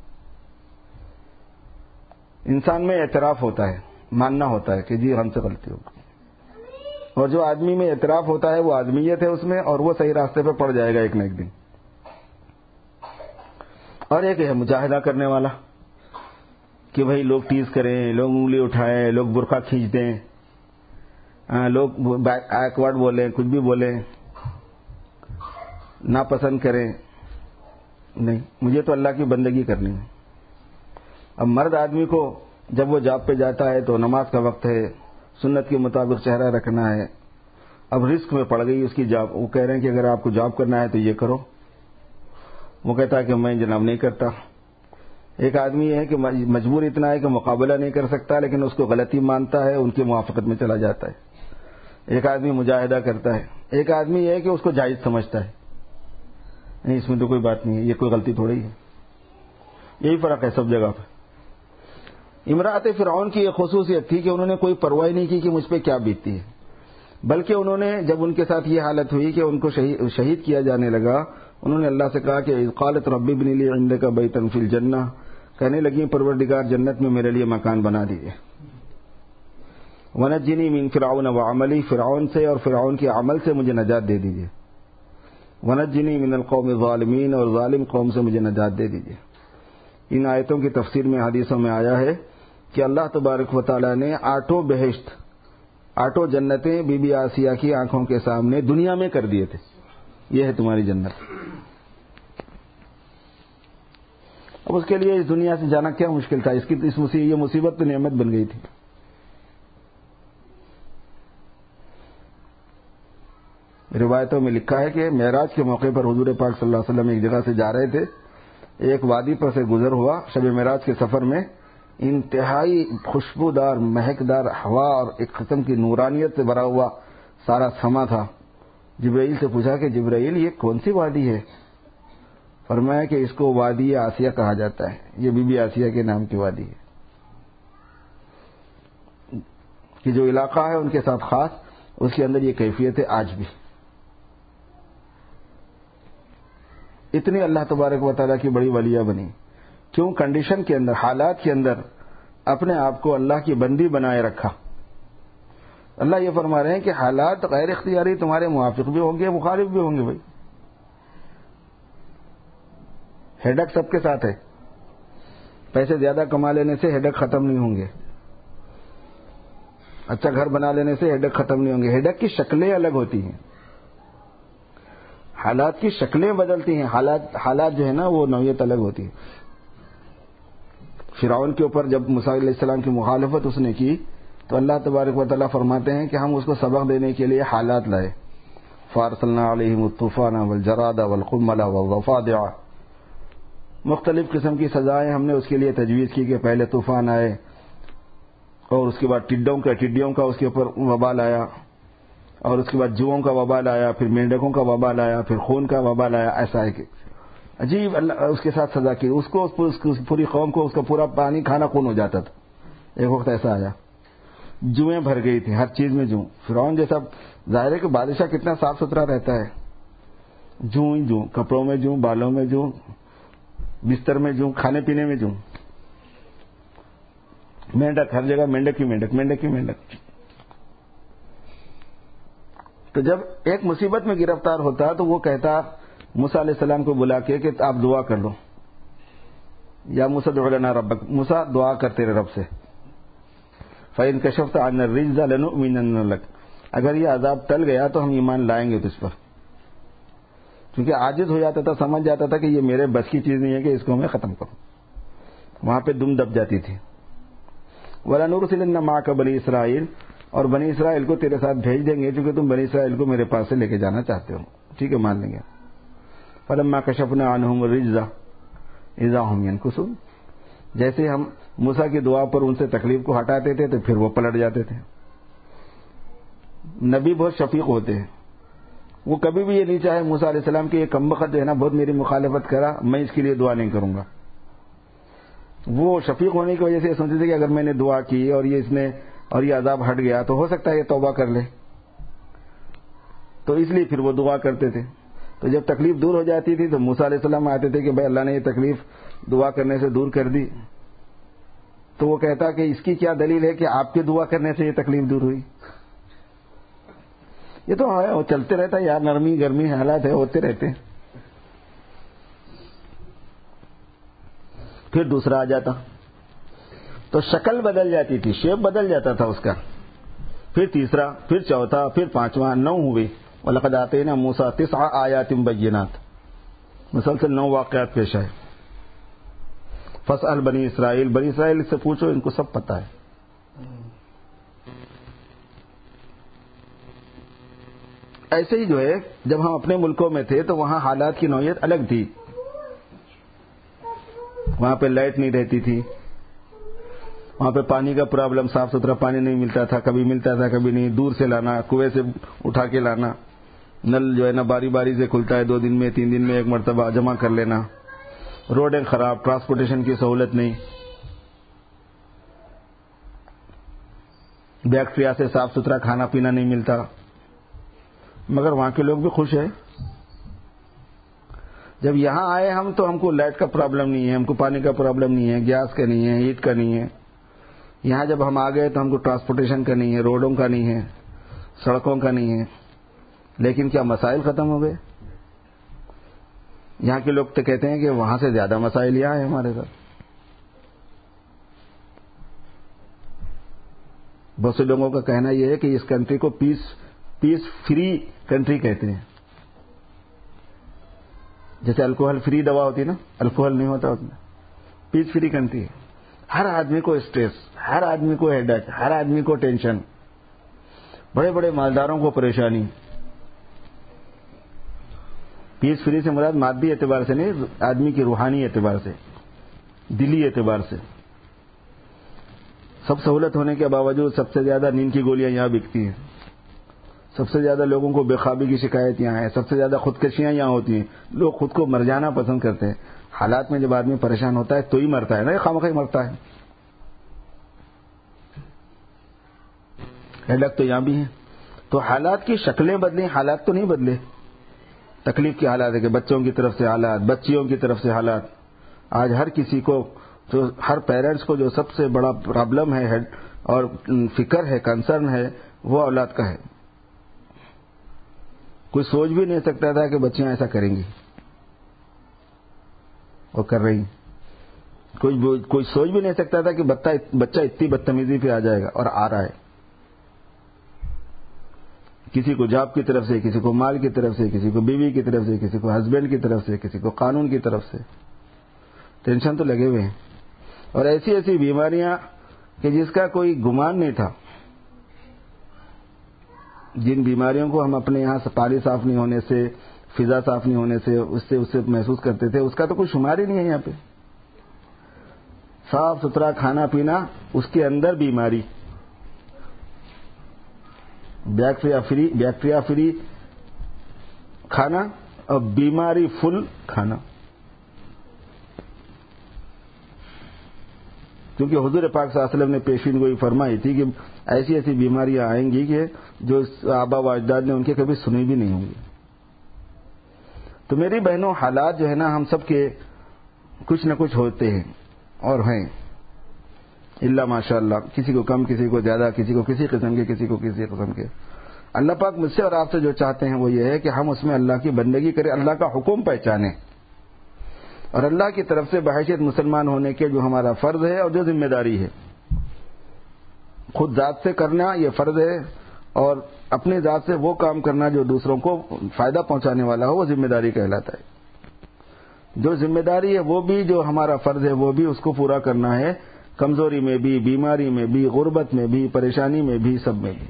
انسان میں اعتراف ہوتا ہے، ماننا ہوتا ہے کہ جی ہم سے غلطی ہو گئی. اور جو آدمی میں اعتراف ہوتا ہے وہ آدمیت ہے اس میں، اور وہ صحیح راستے پہ پڑ جائے گا ایک نہ ایک دن. اور ایک ہے مجاہدہ کرنے والا کہ بھائی لوگ ٹیز کریں، لوگ انگلی اٹھائیں، لوگ برقع کھینچ دیں، لوگ بیکورڈ بولیں، کچھ بھی بولیں، ناپسند کریں. نہیں، مجھے تو اللہ کی بندگی کرنی ہے. اب مرد آدمی کو جب وہ جاب پہ جاتا ہے تو نماز کا وقت ہے، سنت کے مطابق چہرہ رکھنا ہے. اب رسک میں پڑ گئی اس کی جاب، وہ کہہ رہے ہیں کہ اگر آپ کو جاب کرنا ہے تو یہ کرو. وہ کہتا ہے کہ میں جناب نہیں کرتا. ایک آدمی یہ ہے کہ مجبور اتنا ہے کہ مقابلہ نہیں کر سکتا لیکن اس کو غلطی مانتا ہے، ان کی موافقت میں چلا جاتا ہے. ایک آدمی مجاہدہ کرتا ہے. ایک آدمی یہ ہے کہ اس کو جائز سمجھتا ہے، نہیں اس میں تو کوئی بات نہیں ہے، یہ کوئی غلطی تھوڑی ہے. یہی فرق ہے سب جگہ پہ. امراۃ فرعون کی ایک خصوصیت تھی کہ انہوں نے کوئی پرواہ نہیں کی کہ مجھ پہ کیا بیتتی ہے، بلکہ انہوں نے جب ان کے ساتھ یہ حالت ہوئی کہ ان کو شہید کیا جانے لگا، انہوں نے اللہ سے کہا کہ قالت رب ابن لی عندک بیتا فی الجنہ، کہنے لگی پروردگار جنت میں میرے لیے مکان بنا دیجیے. ونجنی من فرعون وعملی، فرعون سے اور فرعون کے عمل سے مجھے نجات دے دیجیے. ونجنی من القوم الظالمین، اور ظالم قوم سے مجھے نجات دے دیجیے. ان آیتوں کی تفسیر میں حدیثوں میں آیا ہے کہ اللہ تبارک و تعالی نے آٹھوں بہشت، آٹھوں جنتیں بی بی آسیہ کی آنکھوں کے سامنے دنیا میں کر دیے تھے. یہ ہے تمہاری جنت. اب اس کے لیے اس دنیا سے جانا کیا مشکل تھا؟ اس کی اس مصیبت یہ مصیبت تو نعمت بن گئی تھی. روایتوں میں لکھا ہے کہ معراج کے موقع پر حضور پاک صلی اللہ علیہ وسلم ایک جگہ سے جا رہے تھے، ایک وادی پر سے گزر ہوا. شب معراج کے سفر میں انتہائی خوشبودار مہکدار ہوا اور ایک قسم کی نورانیت سے بھرا ہوا سارا سما تھا. جبرائیل سے پوچھا کہ جبرائیل یہ کون سی وادی ہے؟ فرمایا کہ اس کو وادی آسیہ کہا جاتا ہے، یہ بی بی آسیہ کے نام کی وادی ہے. کہ جو علاقہ ہے ان کے ساتھ خاص، اس کے اندر یہ کیفیت ہے آج بھی. اتنی اللہ تبارک و تعالیٰ کی بڑی ولیہ بنی. کیوں؟ کنڈیشن کے اندر، حالات کے اندر اپنے آپ کو اللہ کی بندی بنائے رکھا. اللہ یہ فرما رہے ہیں کہ حالات غیر اختیاری تمہارے موافق بھی ہوں گے، مخالف بھی ہوں گے. بھائی ہیڈک سب کے ساتھ ہے. پیسے زیادہ کما لینے سے ہیڈک ختم نہیں ہوں گے، اچھا گھر بنا لینے سے ہیڈک ختم نہیں ہوں گے. ہیڈک کی شکلیں الگ ہوتی ہیں، حالات کی شکلیں بدلتی ہیں. حالات حالات جو ہے نا وہ نوعیت الگ ہوتی ہے. فرعون کے اوپر جب موسیٰ علیہ السلام کی مخالفت اس نے کی تو اللہ تبارک و تعالیٰ فرماتے ہیں کہ ہم اس کو سبق دینے کے لیے حالات لائے. فارسلنا علیہم الطوفان والجراد والقمل والضفادع، مختلف قسم کی سزائیں ہم نے اس کے لیے تجویز کی کہ پہلے طوفان آئے اور اس کے بعد ٹڈوں کا ٹڈیوں کا اس کے اوپر وبال آیا، اور اس کے بعد جوؤں کا وبال آیا، پھر مینڈکوں کا وبال آیا، پھر خون کا وبال آیا. ایسا ہے کہ عجیب اللہ اس کے ساتھ سزا کی. اس کو اس پوری قوم کو اس کا پورا پانی کھانا خون ہو جاتا تھا. ایک وقت ایسا آیا جوئیں بھر گئی تھیں، ہر چیز میں جو. فرعون جیسا ظاہر ہے کہ بادشاہ کتنا صاف ستھرا رہتا ہے، جوں ہی جوں، کپڑوں میں جوں، بالوں میں جوں، بستر میں جوں، کھانے پینے میں جوں. مینڈک ہر جگہ، مینڈک کی مینڈک، مینڈک کی مینڈک. تو جب ایک مصیبت میں گرفتار ہوتا تو وہ کہتا موسیٰ علیہ السلام کو بلا کے کہ آپ دعا کر لو، یا موسیٰ ادع لنا ربک، موسیٰ دعا کر تیرے رب سے. فَإِن كَشَفْتَ عَنَّا الرِّجْزَ لَنُؤْمِنَنَّ لَكَ، اگر یہ عذاب ٹل گیا تو ہم ایمان لائیں گے تجھ پر. کیونکہ عاجز ہو جاتا تھا، سمجھ جاتا تھا کہ یہ میرے بس کی چیز نہیں ہے کہ اس کو میں ختم کروں. وہاں پہ دم دب جاتی تھی. وَلَنُرْسِلَنَّ مَعَكَ بَنِي إِسْرَائِيلَ، اور بنی اسرائیل کو تیرے ساتھ بھیج دیں گے کیونکہ تم بنی اسرائیل کو میرے پاس سے لے کے جانا چاہتے ہو. ٹھیک ہے، مان لیں گے. فَلَمَّا كَشَفْنَا عَنْهُمُ الرِّجْزَ إِذَا هُمْ يَنْكُثُونَ، جیسے ہم موسیٰ کی دعا پر ان سے تکلیف کو ہٹاتے تھے تو پھر وہ پلٹ جاتے تھے. نبی بہت شفیق ہوتے ہیں، وہ کبھی بھی یہ نہیں چاہے موسیٰ علیہ السلام کی یہ کم بخت جو ہے نا بہت میری مخالفت کرا، میں اس کے لیے دعا نہیں کروں گا. وہ شفیق ہونے کی وجہ سے یہ سوچتے تھے کہ اگر میں نے دعا کی اور یہ اس نے اور یہ عذاب ہٹ گیا تو ہو سکتا ہے یہ توبہ کر لے، تو اس لیے پھر وہ دعا کرتے تھے. تو جب تکلیف دور ہو جاتی تھی تو موسیٰ علیہ السلام آتے تھے کہ بھائی اللہ نے یہ تکلیف دعا کرنے سے دور کر دی. تو وہ کہتا کہ اس کی کیا دلیل ہے کہ آپ کے دعا کرنے سے یہ تکلیف دور ہوئی؟ یہ تو ہے، وہ چلتے رہتا ہے یار، نرمی گرمی حالات ہے، ہوتے رہتے ہیں. پھر دوسرا آ جاتا تو شکل بدل جاتی تھی، شیپ بدل جاتا تھا اس کا. پھر تیسرا، پھر چوتھا، پھر پانچواں، نو ہوئے. وَلَقَدْ آتَيْنَا مُوسَىٰ تِسْعَ آیَاتٍ بَيِّنَاتٍ، مسلسل نو واقعات پیش آئے. فَاسْأَلْ بنی اسرائیل، بنی اسرائیل سے پوچھو، ان کو سب پتہ ہے. ایسے ہی جو ہے جب ہم اپنے ملکوں میں تھے تو وہاں حالات کی نوعیت الگ تھی. وہاں پہ لائٹ نہیں رہتی تھی، وہاں پہ پانی کا پرابلم، صاف ستھرا پانی نہیں ملتا تھا، کبھی ملتا تھا کبھی نہیں، دور سے لانا، کنویں سے اٹھا کے لانا. نل جو ہے نا باری باری سے کھلتا ہے، دو دن میں تین دن میں ایک مرتبہ جمع کر لینا. روڈیں خراب، ٹرانسپورٹیشن کی سہولت نہیں، بیکٹیریا سے صاف ستھرا کھانا پینا نہیں ملتا. مگر وہاں کے لوگ بھی خوش ہیں. جب یہاں آئے ہم تو ہم کو لائٹ کا پرابلم نہیں ہے، ہم کو پانی کا پرابلم نہیں ہے، گیس کا نہیں ہے، ہیٹ کا نہیں ہے. یہاں جب ہم آ گئے تو ہم کو ٹرانسپورٹیشن کا نہیں ہے، روڈوں کا نہیں ہے، سڑکوں کا نہیں ہے. لیکن کیا مسائل ختم ہو گئے؟ یہاں کے لوگ تو کہتے ہیں کہ وہاں سے زیادہ مسائل یہاں ہیں ہمارے ساتھ. بہت سے لوگوں کا کہنا یہ ہے کہ اس کنٹری کو پیس پیس فری کنٹری کہتے ہیں. جیسے الکوہل فری دوا ہوتی ہے نا، الکوہل نہیں ہوتا اس میں. پیچ فری کرتی ہے. ہر آدمی کو اسٹریس, ہر آدمی کو ہیڈ ایک, ہر آدمی کو ٹینشن, بڑے بڑے مالداروں کو پریشانی. پیس فری سے مراد مادی اعتبار سے نہیں, آدمی کی روحانی اعتبار سے, دلی اعتبار سے. سب سہولت ہونے کے باوجود سب سے زیادہ نیند کی گولیاں یہاں بکتی ہیں, سب سے زیادہ لوگوں کو بے خوابی کی شکایت یہاں ہے, سب سے زیادہ خودکشیاں یہاں ہوتی ہیں. لوگ خود کو مر جانا پسند کرتے ہیں. حالات میں جب آدمی پریشان ہوتا ہے تو ہی مرتا ہے نا, خامخواہ مرتا ہے. ہیڈک تو یہاں بھی ہیں. تو حالات کی شکلیں بدلیں, حالات تو نہیں بدلے. تکلیف کے حالات ہے کہ بچوں کی طرف سے حالات, بچیوں کی طرف سے حالات. آج ہر کسی کو, جو ہر پیرنٹس کو جو سب سے بڑا پرابلم ہے اور فکر ہے, کنسرن ہے, وہ اولاد کا ہے. کوئی سوچ بھی نہیں سکتا تھا کہ بچیاں ایسا کریں گی, وہ کر رہی. کوئی کوئی سوچ بھی نہیں سکتا تھا کہ بچہ اتنی بدتمیزی پہ آ جائے گا, اور آ رہا ہے. کسی کو جاب کی طرف سے, کسی کو مال کی طرف سے, کسی کو بیوی کی طرف سے, کسی کو ہسبینڈ کی طرف سے, کسی کو قانون کی طرف سے. ٹینشن تو لگے ہوئے ہیں. اور ایسی ایسی بیماریاں کہ جس کا کوئی گمان نہیں تھا. جن بیماریوں کو ہم اپنے یہاں پانی صاف نہیں ہونے سے, فضا صاف نہیں ہونے سے اس سے اس سے محسوس کرتے تھے, اس کا تو کوئی شمار ہی نہیں ہے یہاں پہ. صاف ستھرا کھانا پینا, اس کے اندر بیماری. بیکٹیریا فری بیکٹیریا فری کھانا اور بیماری فل کھانا. کیونکہ حضور پاک صلی اللہ علیہ وسلم نے پیشین گوئی فرمائی تھی کہ ایسی ایسی بیماریاں آئیں گی کہ جو آبا و اجداد نے ان کے کبھی سنی بھی نہیں ہوں گی. تو میری بہنوں, حالات جو ہے نا ہم سب کے کچھ نہ کچھ ہوتے ہیں اور ہیں, اللہ ماشاء اللہ. کسی کو کم, کسی کو زیادہ, کسی کو کسی قسم کے, کسی کو کسی قسم کے. اللہ پاک مجھ سے اور آپ سے جو چاہتے ہیں وہ یہ ہے کہ ہم اس میں اللہ کی بندگی کریں, اللہ کا حکم پہچانیں, اور اللہ کی طرف سے بحیثیت مسلمان ہونے کے جو ہمارا فرض ہے اور جو ذمہ داری ہے, خود ذات سے کرنا یہ فرض ہے, اور اپنے ذات سے وہ کام کرنا جو دوسروں کو فائدہ پہنچانے والا ہو, وہ ذمہ داری کہلاتا ہے. جو ذمہ داری ہے وہ بھی, جو ہمارا فرض ہے وہ بھی اس کو پورا کرنا ہے, کمزوری میں بھی, بیماری میں بھی, غربت میں بھی, پریشانی میں بھی, سب میں بھی.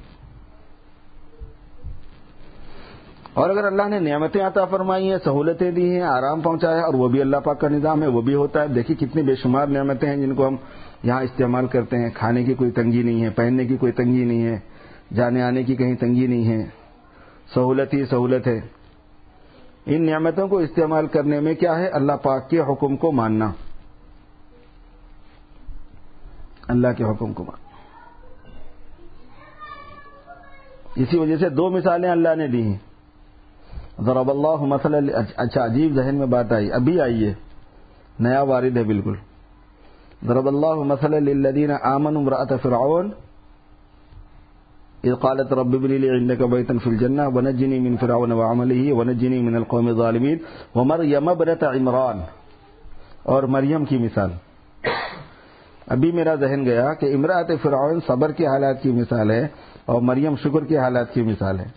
اور اگر اللہ نے نعمتیں عطا فرمائی ہیں, سہولتیں دی ہیں, آرام پہنچایا ہے, اور وہ بھی اللہ پاک کا نظام ہے, وہ بھی ہوتا ہے. دیکھیے کتنی بے شمار نعمتیں ہیں جن کو ہم یہاں استعمال کرتے ہیں. کھانے کی کوئی تنگی نہیں ہے, پہننے کی کوئی تنگی نہیں ہے, جانے آنے کی کہیں تنگی نہیں ہے, سہولت ہی سہولت ہے. ان نعمتوں کو استعمال کرنے میں کیا ہے, اللہ پاک کے حکم کو ماننا, اللہ کے حکم کو ماننا. اسی وجہ سے دو مثالیں اللہ نے دی ہیں. ضرب اللہ مثلا, اچھا عجیب ذہن میں بات آئی, ابھی آئی ہے, نیا وارد ہے بالکل. ضرب اللہ مثلا للذین آمنوا امرأة فرعون اذ قالت رب ابن لي عندك بيتا في الجنة ونجني من فرعون وعمله ونجني من القوم الظالمين ومريم ابنة عمران. اور مریم کی مثال. ابھی میرا ذہن گیا کہ امرأة فرعون صبر کے حالات کی مثال ہے, اور مریم شکر کے حالات کی مثال ہے.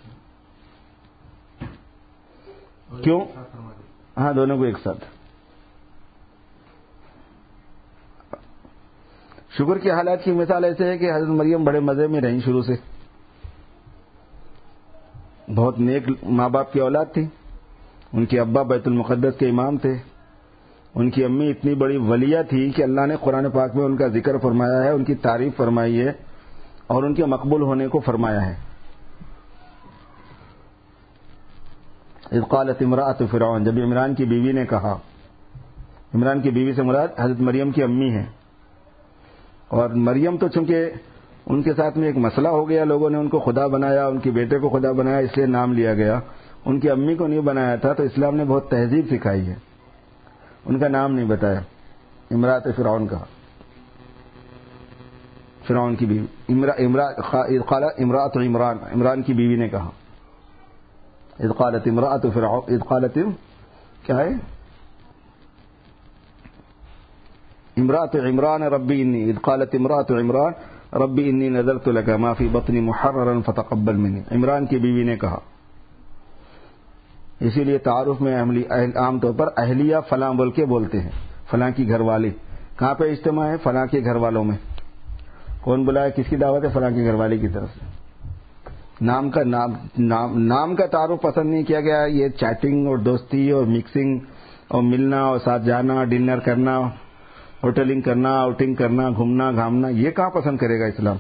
کیوں؟ ہاں, دونوں کو ایک ساتھ. شکر کے حالات کی مثال ایسے ہے کہ حضرت مریم بڑے مزے میں رہیں شروع سے, بہت نیک ماں باپ کی اولاد تھی. ان کے ابا بیت المقدس کے امام تھے, ان کی امی اتنی بڑی ولیہ تھی کہ اللہ نے قرآن پاک میں ان کا ذکر فرمایا ہے, ان کی تعریف فرمائی ہے, اور ان کے مقبول ہونے کو فرمایا ہے. اذ قالت امرأة فرعون, جب عمران کی بیوی نے کہا, عمران کی بیوی سے مراد حضرت مریم کی امی ہے. اور مریم تو چونکہ ان کے ساتھ میں ایک مسئلہ ہو گیا, لوگوں نے ان کو خدا بنایا, ان کے بیٹے کو خدا بنایا, اس لیے نام لیا گیا. ان کی امی کو نہیں بنایا تھا, تو اسلام نے بہت تہذیب سکھائی ہے, ان کا نام نہیں بتایا, امرأة فرعون کہا. فرعون کی بیوی امرأة عمران, عمران کی بیوی نے کہا. اذ قالت امرأة فرعون, اذ قالت کیا ہے, امرأة عمران ربی انی, اذ قالت امرأة عمران ربی انی نذرت لک ما فی بطنی محررا فتقبل منی. عمران کی بیوی نے کہا. اسی لیے تعارف میں عام طور پر اہلیہ فلاں بول کے بولتے ہیں, فلاں کی گھر والی, کہاں پہ اجتماع ہے؟ فلاں کے گھر والوں میں. کون بلایا؟ کس کی دعوت ہے؟ فلاں کے گھر والے کی طرف سے. نام کا نام نام نام کا تعارف پسند نہیں کیا گیا. یہ چیٹنگ اور دوستی اور مکسنگ اور ملنا اور ساتھ جانا، ڈنر کرنا، ہوٹلنگ کرنا، آؤٹنگ کرنا، گھومنا گھامنا، یہ کہاں پسند کرے گا اسلام؟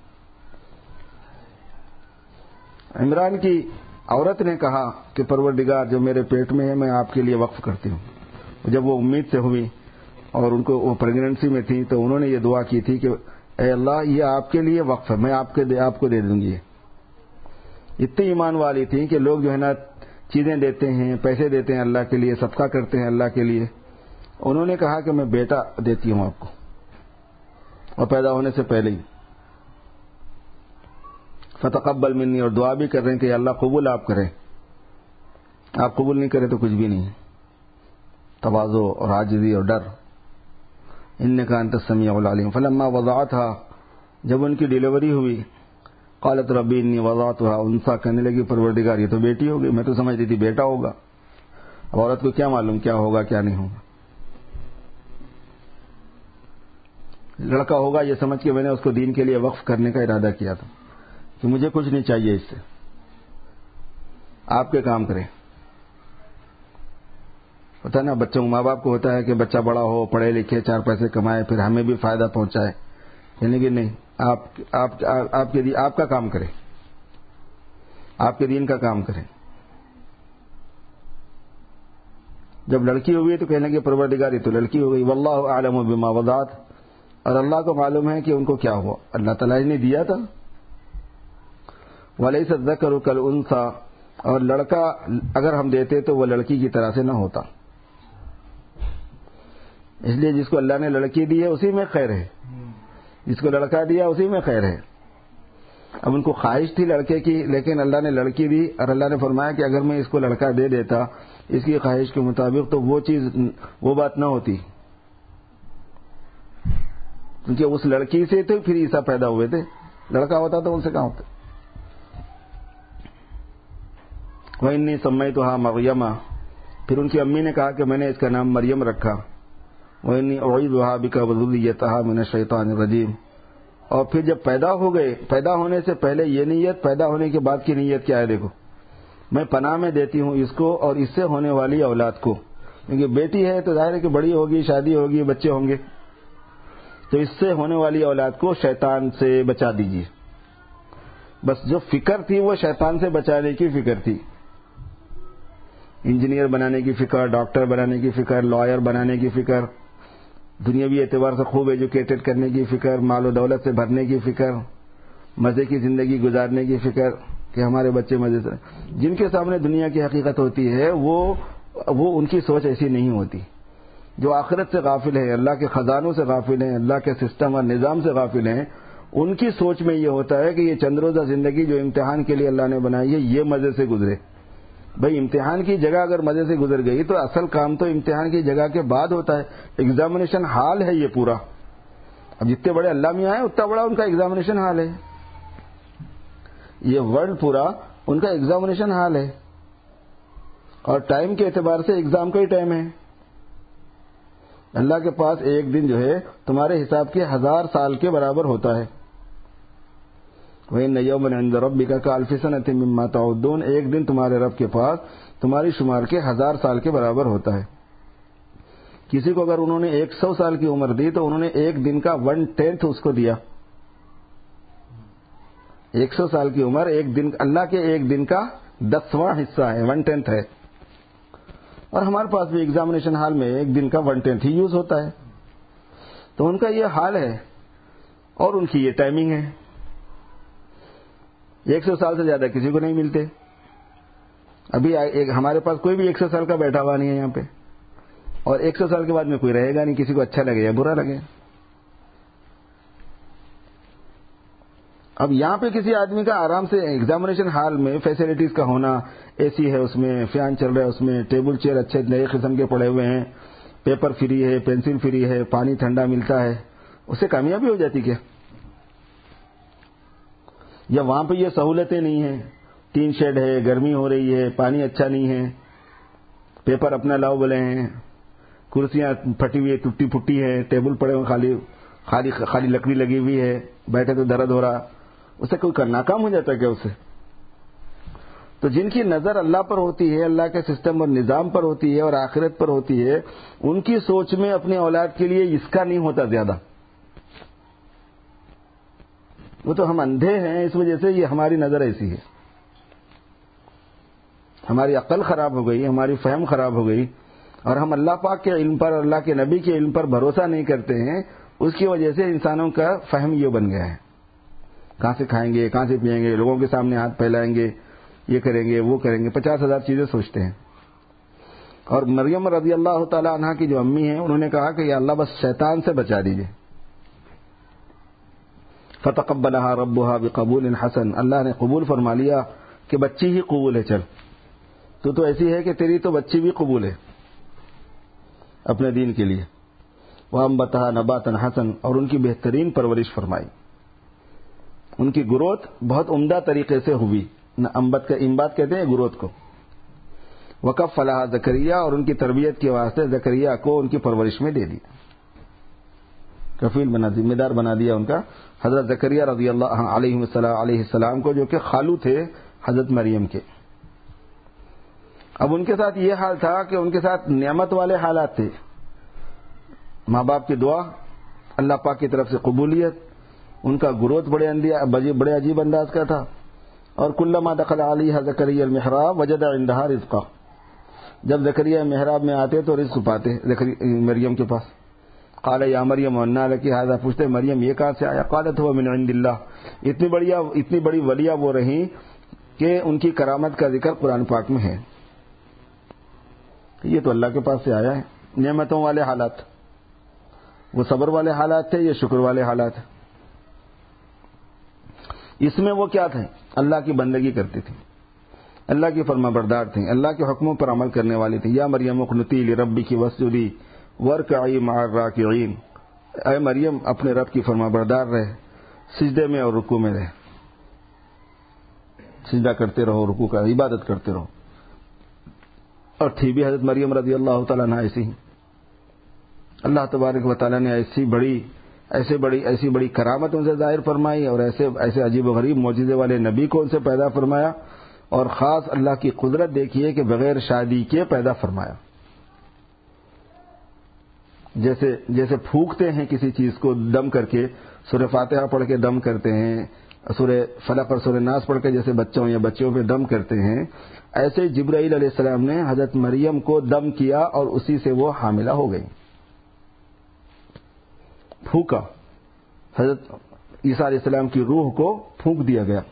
عمران کی عورت نے کہا کہ پروردگار جو میرے پیٹ میں ہے میں آپ کے لیے وقف کرتی ہوں. جب وہ امید سے ہوئی اور ان کو وہ پریگننسی میں تھی تو انہوں نے یہ دعا کی تھی کہ اے اللہ یہ آپ کے لیے وقف ہے، میں آپ کے آپ کو دے دوں گی. اتنی ایمان والی تھی کہ لوگ جو ہے نا چیزیں دیتے ہیں، پیسے دیتے ہیں اللہ کے لیے، صدقہ کرتے ہیں اللہ کے لیے. انہوں نے کہا کہ میں بیٹا دیتی ہوں آپ کو، اور پیدا ہونے سے پہلے ہی. فتقبل منی، اور دعا بھی کر رہے ہیں کہ اللہ قبول آپ کریں. آپ قبول نہیں کریں تو کچھ بھی نہیں. تواضع اور عاجزی اور ڈر. انک انت السمیع العلیم. فلما وضعتها، جب ان کی ڈیلیوری ہوئی، قالت ربی انی وضعتها انثی، کہنے لگی پروردگار یہ تو بیٹی ہوگی، میں تو سمجھتی تھی بیٹا ہوگا. اب عورت کو کیا معلوم کیا ہوگا کیا نہیں ہوگا. لڑکا ہوگا یہ سمجھ کے میں نے اس کو دین کے لیے وقف کرنے کا ارادہ کیا تھا کہ مجھے کچھ نہیں چاہیے اس سے، آپ کے کام کریں. ہوتا ہے نا بچوں ماں باپ کو ہوتا ہے کہ بچہ بڑا ہو، پڑھے لکھے، چار پیسے کمائے، پھر ہمیں بھی فائدہ پہنچائے. یعنی کہ نہیں، آپ آپ آپ کے آپ کا کام کریں، آپ کے دین کا کام کریں. جب لڑکی ہوئی تو کہنے لگے پروردگار یہ تو لڑکی ہو گئی. واللہ اعلم بما وضعت، اور اللہ کو معلوم ہے کہ ان کو کیا ہوا. اللہ تعالیٰ نے دیا تھا. ولیس الذکر کالانثی، اور لڑکا اگر ہم دیتے تو وہ لڑکی کی طرح سے نہ ہوتا. اس لیے جس کو اللہ نے لڑکی دی ہے اسی میں خیر ہے، جس کو لڑکا دیا اسی میں خیر ہے. اب ان کو خواہش تھی لڑکے کی، لیکن اللہ نے لڑکی دی، اور اللہ نے فرمایا کہ اگر میں اس کو لڑکا دے دیتا اس کی خواہش کے مطابق تو وہ چیز وہ بات نہ ہوتی، کیونکہ اس لڑکی سے تو پھر عیسیٰ پیدا ہوئے تھے. لڑکا ہوتا تو ان سے کہاں ہوتے. وَإِنِّي سَمَّيْتُهَا مَرْيَمَ، پھر ان کی امی نے کہا کہ میں نے اس کا نام مریم رکھا. وَإِنِّي أُعِيذُهَا بِكَ وَذُرِّيَّتَهَا مِنَ الشَّيْطَانِ الرَّجِيمِ، اور پھر جب پیدا ہو گئے، پیدا ہونے سے پہلے یہ نیت، پیدا ہونے کے بعد کی نیت کیا ہے؟ دیکھو، میں پناہ میں دیتی ہوں اس کو اور اس سے ہونے والی اولاد کو. کیونکہ بیٹی ہے تو ظاہر ہے کہ بڑی ہوگی، شادی ہوگی، بچے ہوں گے، تو اس سے ہونے والی اولاد کو شیطان سے بچا دیجیے. بس جو فکر تھی وہ شیطان سے بچانے کی فکر تھی. انجینئر بنانے کی فکر، ڈاکٹر بنانے کی فکر، لائر بنانے کی فکر، دنیاوی اعتبار سے خوب ایجوکیٹڈ کرنے کی فکر، مال و دولت سے بھرنے کی فکر، مزے کی زندگی گزارنے کی فکر کہ ہمارے بچے مزے سے. جن کے سامنے دنیا کی حقیقت ہوتی ہے وہ وہ ان کی سوچ ایسی نہیں ہوتی. جو آخرت سے غافل ہیں، اللہ کے خزانوں سے غافل ہیں، اللہ کے سسٹم اور نظام سے غافل ہیں، ان کی سوچ میں یہ ہوتا ہے کہ یہ چند روزہ زندگی جو امتحان کے لیے اللہ نے بنائی ہے یہ مزے سے گزرے. بھئی امتحان کی جگہ اگر مزے سے گزر گئی تو اصل کام تو امتحان کی جگہ کے بعد ہوتا ہے. ایگزامینیشن ہال ہے یہ پورا. اب جتنے بڑے اللہ میاں ہیں اتنا بڑا ان کا ایگزامینیشن ہال ہے. یہ ورلڈ پورا ان کا ایگزامینیشن ہال ہے، اور ٹائم کے اعتبار سے ایگزام کا ہی ٹائم ہے. اللہ کے پاس ایک دن جو ہے تمہارے حساب کے ہزار سال کے برابر ہوتا ہے. وَإِنَّ يَوْمًا عِندَ رَبِّكَ كَأَلْفِ سَنَةٍ مِّمَّا تَعُدُّونَ، ایک دن تمہارے رب کے پاس تمہاری شمار کے ہزار سال کے برابر ہوتا ہے. کسی کو اگر انہوں نے ایک سو سال کی عمر دی تو انہوں نے ایک دن کا ون ٹینتھ اس کو دیا. ایک سو سال کی عمر ایک دن، اللہ کے ایک دن کا دسواں حصہ ہے، ون ٹینتھ ہے. اور ہمارے پاس بھی ایگزامینیشن ہال میں ایک دن کا ون ٹینتھ ہی یوز ہوتا ہے. تو ان کا یہ حال ہے اور ان کی یہ ٹائمنگ ہے. ایک سو سال سے زیادہ کسی کو نہیں ملتے. ابھی ایک ہمارے پاس کوئی بھی ایک سو سال کا بیٹھا ہوا نہیں ہے یہاں پہ، اور ایک سو سال کے بعد میں کوئی رہے گا نہیں، کسی کو اچھا لگے یا برا لگے. اب یہاں پہ کسی آدمی کا آرام سے ایگزامینیشن ہال میں فیسلٹیز کا ہونا، اے سی ہے اس میں، فین چل رہا ہے اس میں، ٹیبل چیئر اچھے نئے قسم کے پڑے ہوئے ہیں، پیپر فری ہے، پینسل فری ہے، پانی ٹھنڈا ملتا ہے، اس سے کامیابی ہو جاتی کیا؟ یا وہاں پہ یہ سہولتیں نہیں ہیں، تین شیڈ ہے، گرمی ہو رہی ہے، پانی اچھا نہیں ہے، پیپر اپنا لاؤ بولے ہیں، کرسیاں پھٹی ہوئی ٹوٹی پھٹی ہیں، ٹیبل پڑے ہوئے خالی خالی خالی لکڑی لگی ہوئی ہے، بیٹھے تو درد ہو رہا، اسے کوئی کرنا کام ہو جاتا ہے کیا اسے؟ تو جن کی نظر اللہ پر ہوتی ہے، اللہ کے سسٹم اور نظام پر ہوتی ہے اور آخرت پر ہوتی ہے، ان کی سوچ میں اپنی اولاد کے لیے اس کا نہیں ہوتا زیادہ. وہ تو ہم اندھے ہیں، اس وجہ سے یہ ہماری نظر ایسی ہے، ہماری عقل خراب ہو گئی، ہماری فہم خراب ہو گئی، اور ہم اللہ پاک کے علم پر، اللہ کے نبی کے علم پر بھروسہ نہیں کرتے ہیں. اس کی وجہ سے انسانوں کا فہم یہ بن گیا ہے، کہاں سے کھائیں گے، کہاں سے پئیں گے، لوگوں کے سامنے ہاتھ پھیلائیں گے، یہ کریں گے، وہ کریں گے، پچاس ہزار چیزیں سوچتے ہیں. اور مریم رضی اللہ تعالی عنہا کی جو امی ہیں، انہوں نے کہا کہ یا اللہ بس شیطان سے بچا دیجئے. فتقبلها ربها بقبول حسن، اللہ نے قبول فرما لیا کہ بچی ہی قبول ہے، چل تو تو ایسی ہے کہ تیری تو بچی بھی قبول ہے اپنے دین کے لیے. وانبتها نباتا حسن، اور ان کی بہترین پرورش فرمائی، ان کی گروتھ بہت عمدہ طریقے سے ہوئی. انبت کا انبات کہتے ہیں گروتھ کو. وکفلها زکریا، اور ان کی تربیت کے واسطے زکریا کو ان کی پرورش میں دے دیا، کفیل بنا، ذمہ دار بنا دیا ان کا حضرت زکریا رضی اللہ علیہ السلام کو، جو کہ خالو تھے حضرت مریم کے. اب ان کے ساتھ یہ حال تھا کہ ان کے ساتھ نعمت والے حالات تھے، ماں باپ کی دعا، اللہ پاک کی طرف سے قبولیت، ان کا گروتھ بڑے بڑے عجیب انداز کا تھا. اور کلما دخل علیہ زکریا المحراب وجد عندها رزقا، جب زکریا محراب میں آتے تو رزق پاتے مریم کے پاس. قال یا مریم انا لک ھذا، پوچھتے مریم یہ کہاں سے آیا؟ قالت هو من عند اللہ، اتنی بڑی اتنی بڑی ولیہ وہ رہیں کہ ان کی کرامت کا ذکر قرآن پاک میں ہے. یہ تو اللہ کے پاس سے آیا ہے. نعمتوں والے حالات، وہ صبر والے حالات تھے، یہ شکر والے حالات. اس میں وہ کیا تھے؟ اللہ کی بندگی کرتی تھی، اللہ کی فرما بردار تھیں، اللہ کے حکموں پر عمل کرنے والی تھی. یا مریم اقنتی لربک واسجدی وارکعی مع الراکعین، اے مریم اپنے رب کی فرما بردار رہے، سجدے میں اور رکوع میں رہے، سجدہ کرتے رہو، رکوع کا عبادت کرتے رہو. اور تھی بھی حضرت مریم رضی اللہ تعالیٰ عنہ ایسی ہی. اللہ تبارک و تعالیٰ نے ایسی بڑی ایسے بڑی ایسی بڑی کرامت ان سے ظاہر فرمائی، اور ایسے ایسے عجیب و غریب معجزے والے نبی کو ان سے پیدا فرمایا. اور خاص اللہ کی قدرت دیکھیے کہ بغیر شادی کے پیدا فرمایا. جیسے جیسے پھونکتے ہیں کسی چیز کو دم کر کے، سورہ فاتحہ پڑھ کے دم کرتے ہیں، سورہ فلق اور سورہ ناس پڑھ کے جیسے بچوں یا بچیوں پہ دم کرتے ہیں، ایسے جبرائیل علیہ السلام نے حضرت مریم کو دم کیا اور اسی سے وہ حاملہ ہو گئی. پھونکا، حضرت عیسیٰ علیہ السلام کی روح کو پھونک دیا گیا.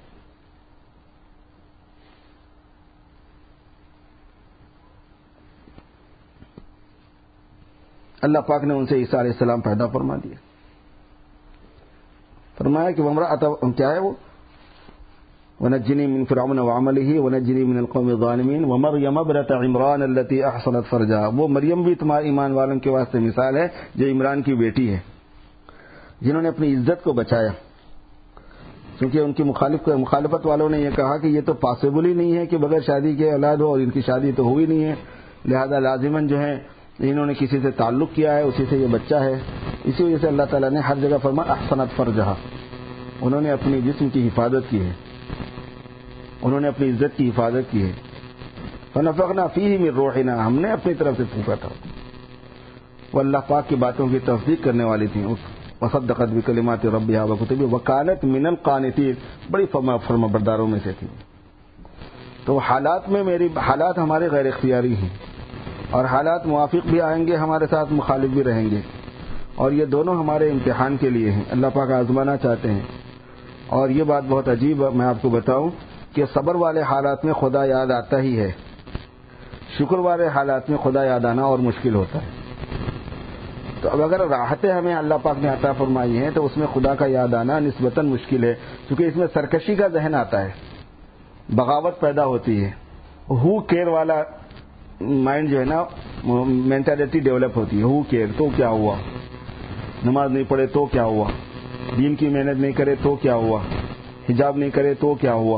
اللہ پاک نے ان سے عیسیٰ علیہ السلام پیدا فرما دیا. فرمایا کہ وامرأۃ، کیا ہے وہ، ونجنی من فرعون وعملہ ونجنی من القوم الظالمین ومریم ابنۃ عمران التی احصنت فرجها. وہ مریم بھی تمہارے ایمان والوں کے واسطے مثال ہے جو عمران کی بیٹی ہے، جنہوں نے اپنی عزت کو بچایا. کیونکہ ان کی مخالف مخالفت والوں نے یہ کہا کہ یہ تو پاسبل ہی نہیں ہے کہ بغیر شادی کے اولاد ہو، اور ان کی شادی تو ہوئی نہیں ہے، لہذا لازماً جو ہے انہوں نے کسی سے تعلق کیا ہے، اسی سے یہ بچہ ہے. اسی وجہ سے اللہ تعالیٰ نے ہر جگہ فرمایا احصنت فرجہا، انہوں نے اپنی جسم کی حفاظت کی ہے، انہوں نے اپنی عزت کی حفاظت کی ہے. فنفخنا فیہ من روحنا، ہم نے اپنی طرف سے پھونکا تھا. وہ اللہ پاک کی باتوں کی تصدیق کرنے والی تھیں. وصدقت بکلمات ربها وکتبہ وکانت من القانتین، بڑی فرما برداروں میں سے تھی. تو حالات میں میری حالات ہمارے غیر اختیاری ہیں، اور حالات موافق بھی آئیں گے ہمارے ساتھ، مخالف بھی رہیں گے، اور یہ دونوں ہمارے امتحان کے لیے ہیں. اللہ پاک آزمانا چاہتے ہیں. اور یہ بات بہت عجیب میں آپ کو بتاؤں کہ صبر والے حالات میں خدا یاد آتا ہی ہے، شکر والے حالات میں خدا یاد آنا اور مشکل ہوتا ہے. تو اب اگر راحتیں ہمیں اللہ پاک نے عطا فرمائی ہیں تو اس میں خدا کا یاد آنا نسبتاً مشکل ہے، کیونکہ اس میں سرکشی کا ذہن آتا ہے، بغاوت پیدا ہوتی ہے، ہو کیئر والا مائنڈ جو ہے نا، مینٹالٹی ڈیولپ ہوتی ہے. ہو کیئر، تو کیا ہوا، نماز نہیں پڑھے تو کیا ہوا، دین کی محنت نہیں کرے تو کیا ہوا، حجاب نہیں کرے تو کیا ہوا،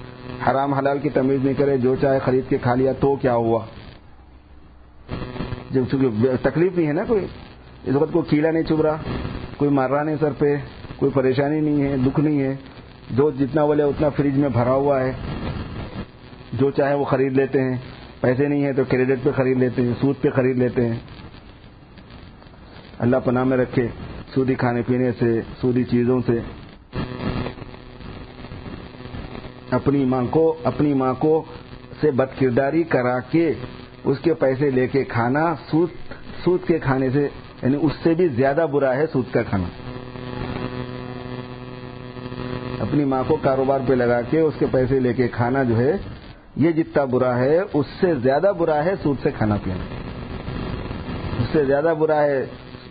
حرام حلال کی تمیز نہیں کرے، جو چاہے خرید کے کھا لیا تو کیا ہوا. جب چونکہ تکلیف نہیں ہے نا، کوئی اس وقت کوئی کیڑا نہیں چبھ رہا، کوئی مار رہا نہیں سر پہ، کوئی پریشانی نہیں ہے، دکھ نہیں ہے، جو جتنا بولے اتنا فریج میں بھرا ہوا ہے، جو چاہے وہ خرید لیتے ہیں، پیسے نہیں ہیں تو کریڈٹ پہ خرید لیتے ہیں، سود پہ خرید لیتے ہیں. اللہ پناہ میں رکھے سودی کھانے پینے سے، سودی چیزوں سے. اپنی ماں کو اپنی ماں کو سے بد کرداری کرا کے اس کے پیسے لے کے کھانا سود سود کے کھانے سے، یعنی اس سے بھی زیادہ برا ہے سود کا کھانا. اپنی ماں کو کاروبار پہ لگا کے اس کے پیسے لے کے کھانا جو ہے، یہ جتنا برا ہے اس سے زیادہ برا ہے سود سے کھانا پینا. اس سے زیادہ برا ہے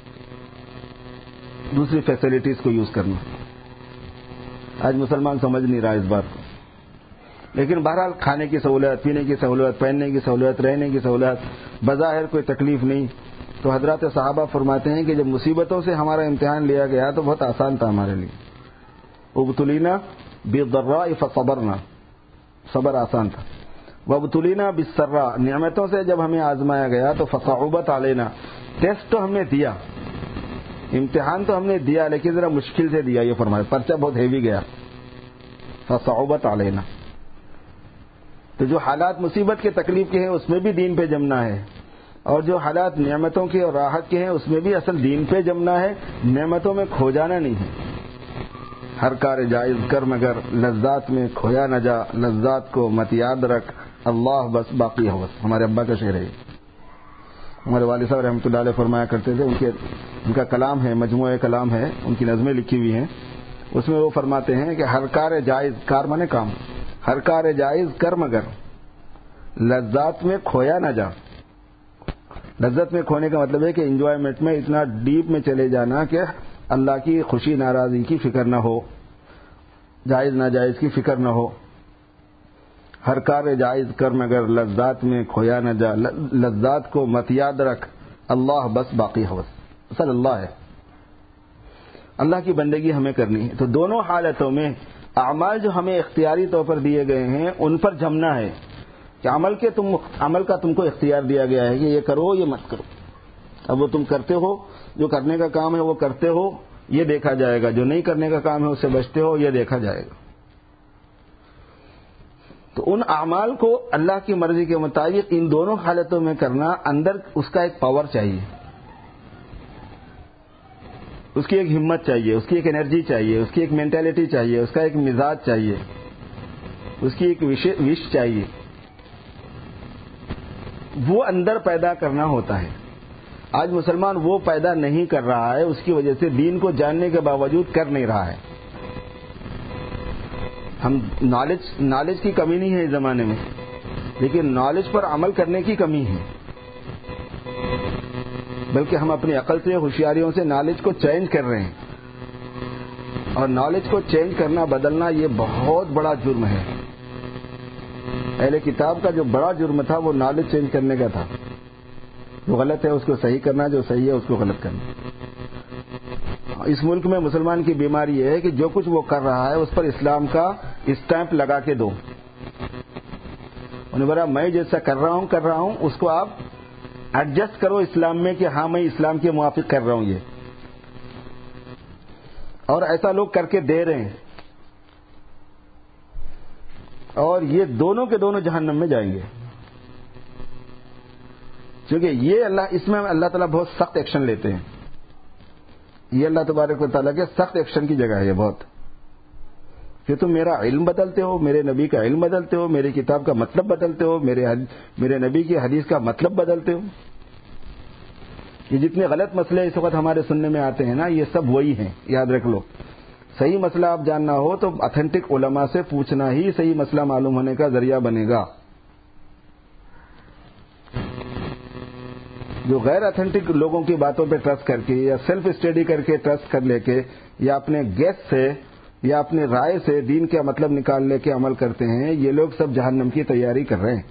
دوسری فیسلٹیز کو یوز کرنا. آج مسلمان سمجھ نہیں رہا اس بات کو. لیکن بہرحال کھانے کی سہولت، پینے کی سہولت، پہننے کی سہولت، رہنے کی سہولت، بظاہر کوئی تکلیف نہیں. تو حضرات صحابہ فرماتے ہیں کہ جب مصیبتوں سے ہمارا امتحان لیا گیا تو بہت آسان تھا ہمارے لیے. ابتلینا بالضراء فصبرنا، صبر آسان تھا. وابتلینا بالسراء، نعمتوں سے جب ہمیں آزمایا گیا تو فصعبت علینا، ٹیسٹ تو ہم نے دیا، امتحان تو ہم نے دیا لیکن ذرا مشکل سے دیا. یہ فرمایا پرچہ بہت ہیوی گیا. فصعبت علینا، تو جو حالات مصیبت کے تکلیف کے ہیں اس میں بھی دین پہ جمنا ہے، اور جو حالات نعمتوں کے اور راحت کے ہیں اس میں بھی اصل دین پہ جمنا ہے، نعمتوں میں کھو جانا نہیں ہے. ہر کار جائز کر مگر لذات میں کھویا نہ جا، لذات کو مت یاد رکھ اللہ بس باقی ہوس. ہمارے ابا کا شعر ہے. ہمارے والد صاحب رحمۃ اللہ علیہ فرمایا کرتے تھے، ان کے ان کا کلام ہے، مجموعہ کلام ہے، ان کی نظمیں لکھی ہوئی ہیں. اس میں وہ فرماتے ہیں کہ ہر کار جائز، کار مانے کام، ہر کار جائز کر مگر لذات میں کھویا نہ جا. لذت میں کھونے کا مطلب ہے کہ انجوائمنٹ میں اتنا ڈیپ میں چلے جانا کہ اللہ کی خوشی ناراضی کی فکر نہ ہو، جائز ناجائز کی فکر نہ ہو. ہر کار جائز کر مگر لذات میں کھویا نہ جا، لذات کو مت یاد رکھ اللہ بس باقی ہوس. اصل اللہ ہے، اللہ کی بندگی ہمیں کرنی ہے. تو دونوں حالتوں میں اعمال جو ہمیں اختیاری طور پر دیے گئے ہیں ان پر جمنا ہے کہ عمل کے تم عمل کا تم کو اختیار دیا گیا ہے کہ یہ کرو یہ مت کرو. اب وہ تم کرتے ہو، جو کرنے کا کام ہے وہ کرتے ہو، یہ دیکھا جائے گا. جو نہیں کرنے کا کام ہے اس سے بچتے ہو، یہ دیکھا جائے گا. تو ان اعمال کو اللہ کی مرضی کے مطابق ان دونوں حالتوں میں کرنا، اندر اس کا ایک پاور چاہیے، اس کی ایک ہمت چاہیے، اس کی ایک انرجی چاہیے، اس کی ایک مینٹلٹی چاہیے، اس کا ایک مزاج چاہیے، اس کی ایک وش چاہیے. وہ اندر پیدا کرنا ہوتا ہے. آج مسلمان وہ پیدا نہیں کر رہا ہے، اس کی وجہ سے دین کو جاننے کے باوجود کر نہیں رہا ہے. ہم نالج نالج کی کمی نہیں ہے اس زمانے میں، لیکن نالج پر عمل کرنے کی کمی ہے. بلکہ ہم اپنی عقل سے، ہوشیاریوں سے نالج کو چینج کر رہے ہیں، اور نالج کو چینج کرنا، بدلنا یہ بہت بڑا جرم ہے. اہل کتاب کا جو بڑا جرم تھا وہ نالج چینج کرنے کا تھا. جو غلط ہے اس کو صحیح کرنا، جو صحیح ہے اس کو غلط کرنا. اس ملک میں مسلمان کی بیماری یہ ہے کہ جو کچھ وہ کر رہا ہے اس پر اسلام کا اسٹیمپ لگا کے دو. انہیں بولا میں جیسا کر رہا ہوں کر رہا ہوں اس کو آپ ایڈجسٹ کرو اسلام میں کہ ہاں میں اسلام کے موافق کر رہا ہوں یہ. اور ایسا لوگ کر کے دے رہے ہیں، اور یہ دونوں کے دونوں جہنم میں جائیں گے. کیونکہ یہ اللہ اس میں اللہ تعالیٰ بہت سخت ایکشن لیتے ہیں. یہ اللہ تبارک و تعالیٰ کے سخت ایکشن کی جگہ ہے یہ بہت، کہ تم میرا علم بدلتے ہو، میرے نبی کا علم بدلتے ہو، میری کتاب کا مطلب بدلتے ہو، میرے میرے نبی کی حدیث کا مطلب بدلتے ہو. یہ جتنے غلط مسئلے اس وقت ہمارے سننے میں آتے ہیں نا، یہ سب وہی ہیں. یاد رکھ لو، صحیح مسئلہ آپ جاننا ہو تو اتھینٹک علماء سے پوچھنا ہی صحیح مسئلہ معلوم ہونے کا ذریعہ بنے گا. جو غیر اتھینٹک لوگوں کی باتوں پہ ٹرسٹ کر کے یا سیلف اسٹڈی کر کے ٹرسٹ کر لے کے یا اپنے گیس سے یا اپنے رائے سے دین کا مطلب نکال لے کے عمل کرتے ہیں، یہ لوگ سب جہنم کی تیاری کر رہے ہیں.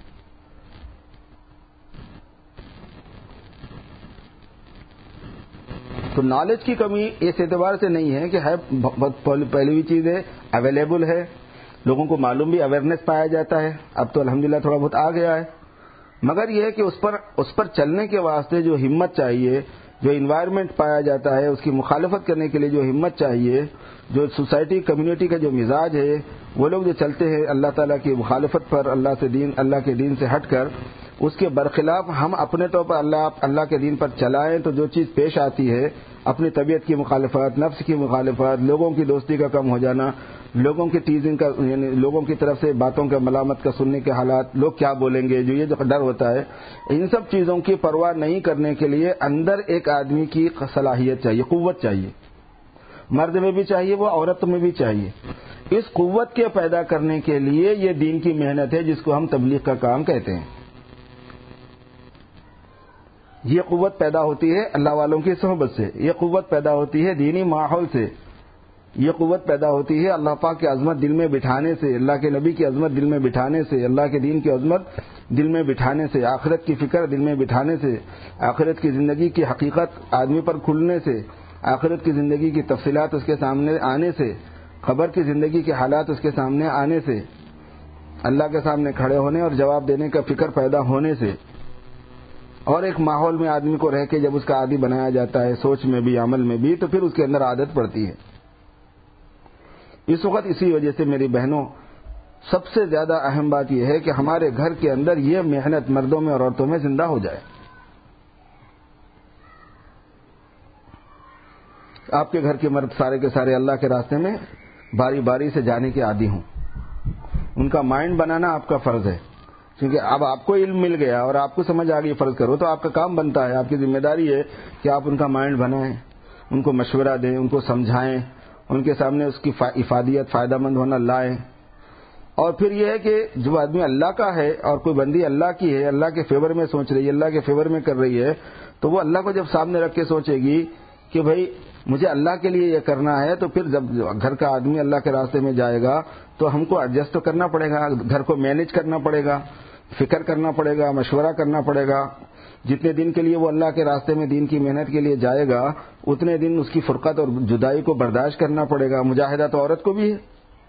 تو نالج کی کمی اس اعتبار سے نہیں ہے کہ ہے بہت پہلی ہوئی چیز ہے، اویلیبل ہے، لوگوں کو معلوم بھی، اویئرنیس پایا جاتا ہے. اب تو الحمدللہ تھوڑا بہت آ گیا ہے، مگر یہ ہے کہ اس پر اس پر چلنے کے واسطے جو ہمت چاہیے، جو انوائرمنٹ پایا جاتا ہے، اس کی مخالفت کرنے کے لیے جو ہمت چاہیے، جو سوسائٹی کمیونٹی کا جو مزاج ہے، وہ لوگ جو چلتے ہیں اللہ تعالیٰ کی مخالفت پر، اللہ سے دین اللہ کے دین سے ہٹ کر، اس کے برخلاف ہم اپنے طور پر اللہ اللہ کے دین پر چلائیں تو جو چیز پیش آتی ہے، اپنی طبیعت کی مخالفت، نفس کی مخالفت، لوگوں کی دوستی کا کم ہو جانا، لوگوں کی ٹیزنگ کا، یعنی لوگوں کی طرف سے باتوں کا ملامت کا سننے کے حالات، لوگ کیا بولیں گے، جو یہ جو ڈر ہوتا ہے، ان سب چیزوں کی پرواہ نہیں کرنے کے لیے اندر ایک آدمی کی صلاحیت چاہیے، قوت چاہیے، مرد میں بھی چاہیے، وہ عورت میں بھی چاہیے۔ اس قوت کے پیدا کرنے کے لیے یہ دین کی محنت ہے جس کو ہم تبلیغ کا کام کہتے ہیں۔ یہ قوت پیدا ہوتی ہے اللہ والوں کی صحبت سے، یہ قوت پیدا ہوتی ہے دینی ماحول سے، یہ قوت پیدا ہوتی ہے اللہ پاک کی عظمت دل میں بٹھانے سے، اللہ کے نبی کی عظمت دل میں بٹھانے سے، اللہ کے دین کی عظمت دل میں بٹھانے سے، آخرت کی فکر دل میں بٹھانے سے، آخرت کی زندگی کی حقیقت آدمی پر کھلنے سے، آخرت کی زندگی کی تفصیلات اس کے سامنے آنے سے، قبر کی زندگی کے حالات اس کے سامنے آنے سے، اللہ کے سامنے کھڑے ہونے اور جواب دینے کا فکر پیدا ہونے سے، اور ایک ماحول میں آدمی کو رہ کے جب اس کا عادی بنایا جاتا ہے، سوچ میں بھی عمل میں بھی، تو پھر اس کے اندر عادت پڑتی ہے۔ اس وقت اسی وجہ سے میری بہنوں، سب سے زیادہ اہم بات یہ ہے کہ ہمارے گھر کے اندر یہ محنت مردوں میں اور عورتوں میں زندہ ہو جائے۔ آپ کے گھر کے مرد سارے کے سارے اللہ کے راستے میں باری باری سے جانے کے عادی ہوں، ان کا مائنڈ بنانا آپ کا فرض ہے، کیونکہ اب آپ کو علم مل گیا اور آپ کو سمجھ آ گئی فرض کرو، تو آپ کا کام بنتا ہے، آپ کی ذمہ داری ہے کہ آپ ان کا مائنڈ بنائیں، ان کو مشورہ دیں، ان کو سمجھائیں، ان کے سامنے اس کی افادیت، فائدہ مند ہونا لائیں۔ اور پھر یہ ہے کہ جو آدمی اللہ کا ہے اور کوئی بندی اللہ کی ہے، اللہ کے فیور میں سوچ رہی ہے، اللہ کے فیور میں کر رہی ہے، تو وہ اللہ کو جب سامنے رکھ کے سوچے گی کہ بھائی مجھے اللہ کے لیے یہ کرنا ہے، تو پھر جب گھر کا آدمی اللہ کے راستے میں جائے گا تو ہم کو ایڈجسٹ تو کرنا پڑے گا، گھر کو مینیج کرنا پڑے گا، فکر کرنا پڑے گا، مشورہ کرنا پڑے گا۔ جتنے دن کے لیے وہ اللہ کے راستے میں دین کی محنت کے لیے جائے گا، اتنے دن اس کی فرقت اور جدائی کو برداشت کرنا پڑے گا۔ مجاہدہ تو عورت کو بھی ہے،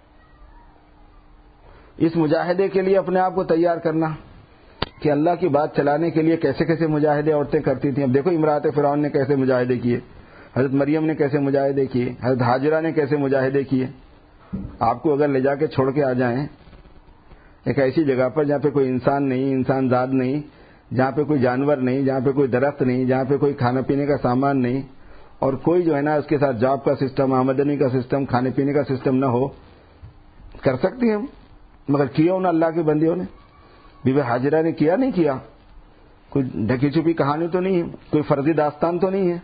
اس مجاہدے کے لیے اپنے آپ کو تیار کرنا کہ اللہ کی بات چلانے کے لیے کیسے کیسے مجاہدے عورتیں کرتی تھیں۔ اب دیکھو امرات فرعون نے کیسے مجاہدے کیے، حضرت مریم نے کیسے مجاہدے کیے، حضرت ہاجرہ نے کیسے مجاہدے کیے۔ آپ کو اگر لے جا کے چھوڑ کے آ جائیں ایک ایسی جگہ پر جہاں پہ کوئی انسان نہیں، انسان ذات نہیں، جہاں پہ کوئی جانور نہیں، جہاں پہ کوئی درخت نہیں، جہاں پہ کوئی کھانا پینے کا سامان نہیں، اور کوئی جو ہے نا اس کے ساتھ جاب کا سسٹم، آمدنی کا سسٹم، کھانے پینے کا سسٹم نہ ہو، کر سکتی ہیں، مگر کیا انہوں اللہ کے بندیوں نے؟ بی بی ہاجرہ نے کیا نہیں کیا؟ کوئی ڈھکی چھپی کہانی تو نہیں ہے، کوئی فرضی داستان تو نہیں ہے،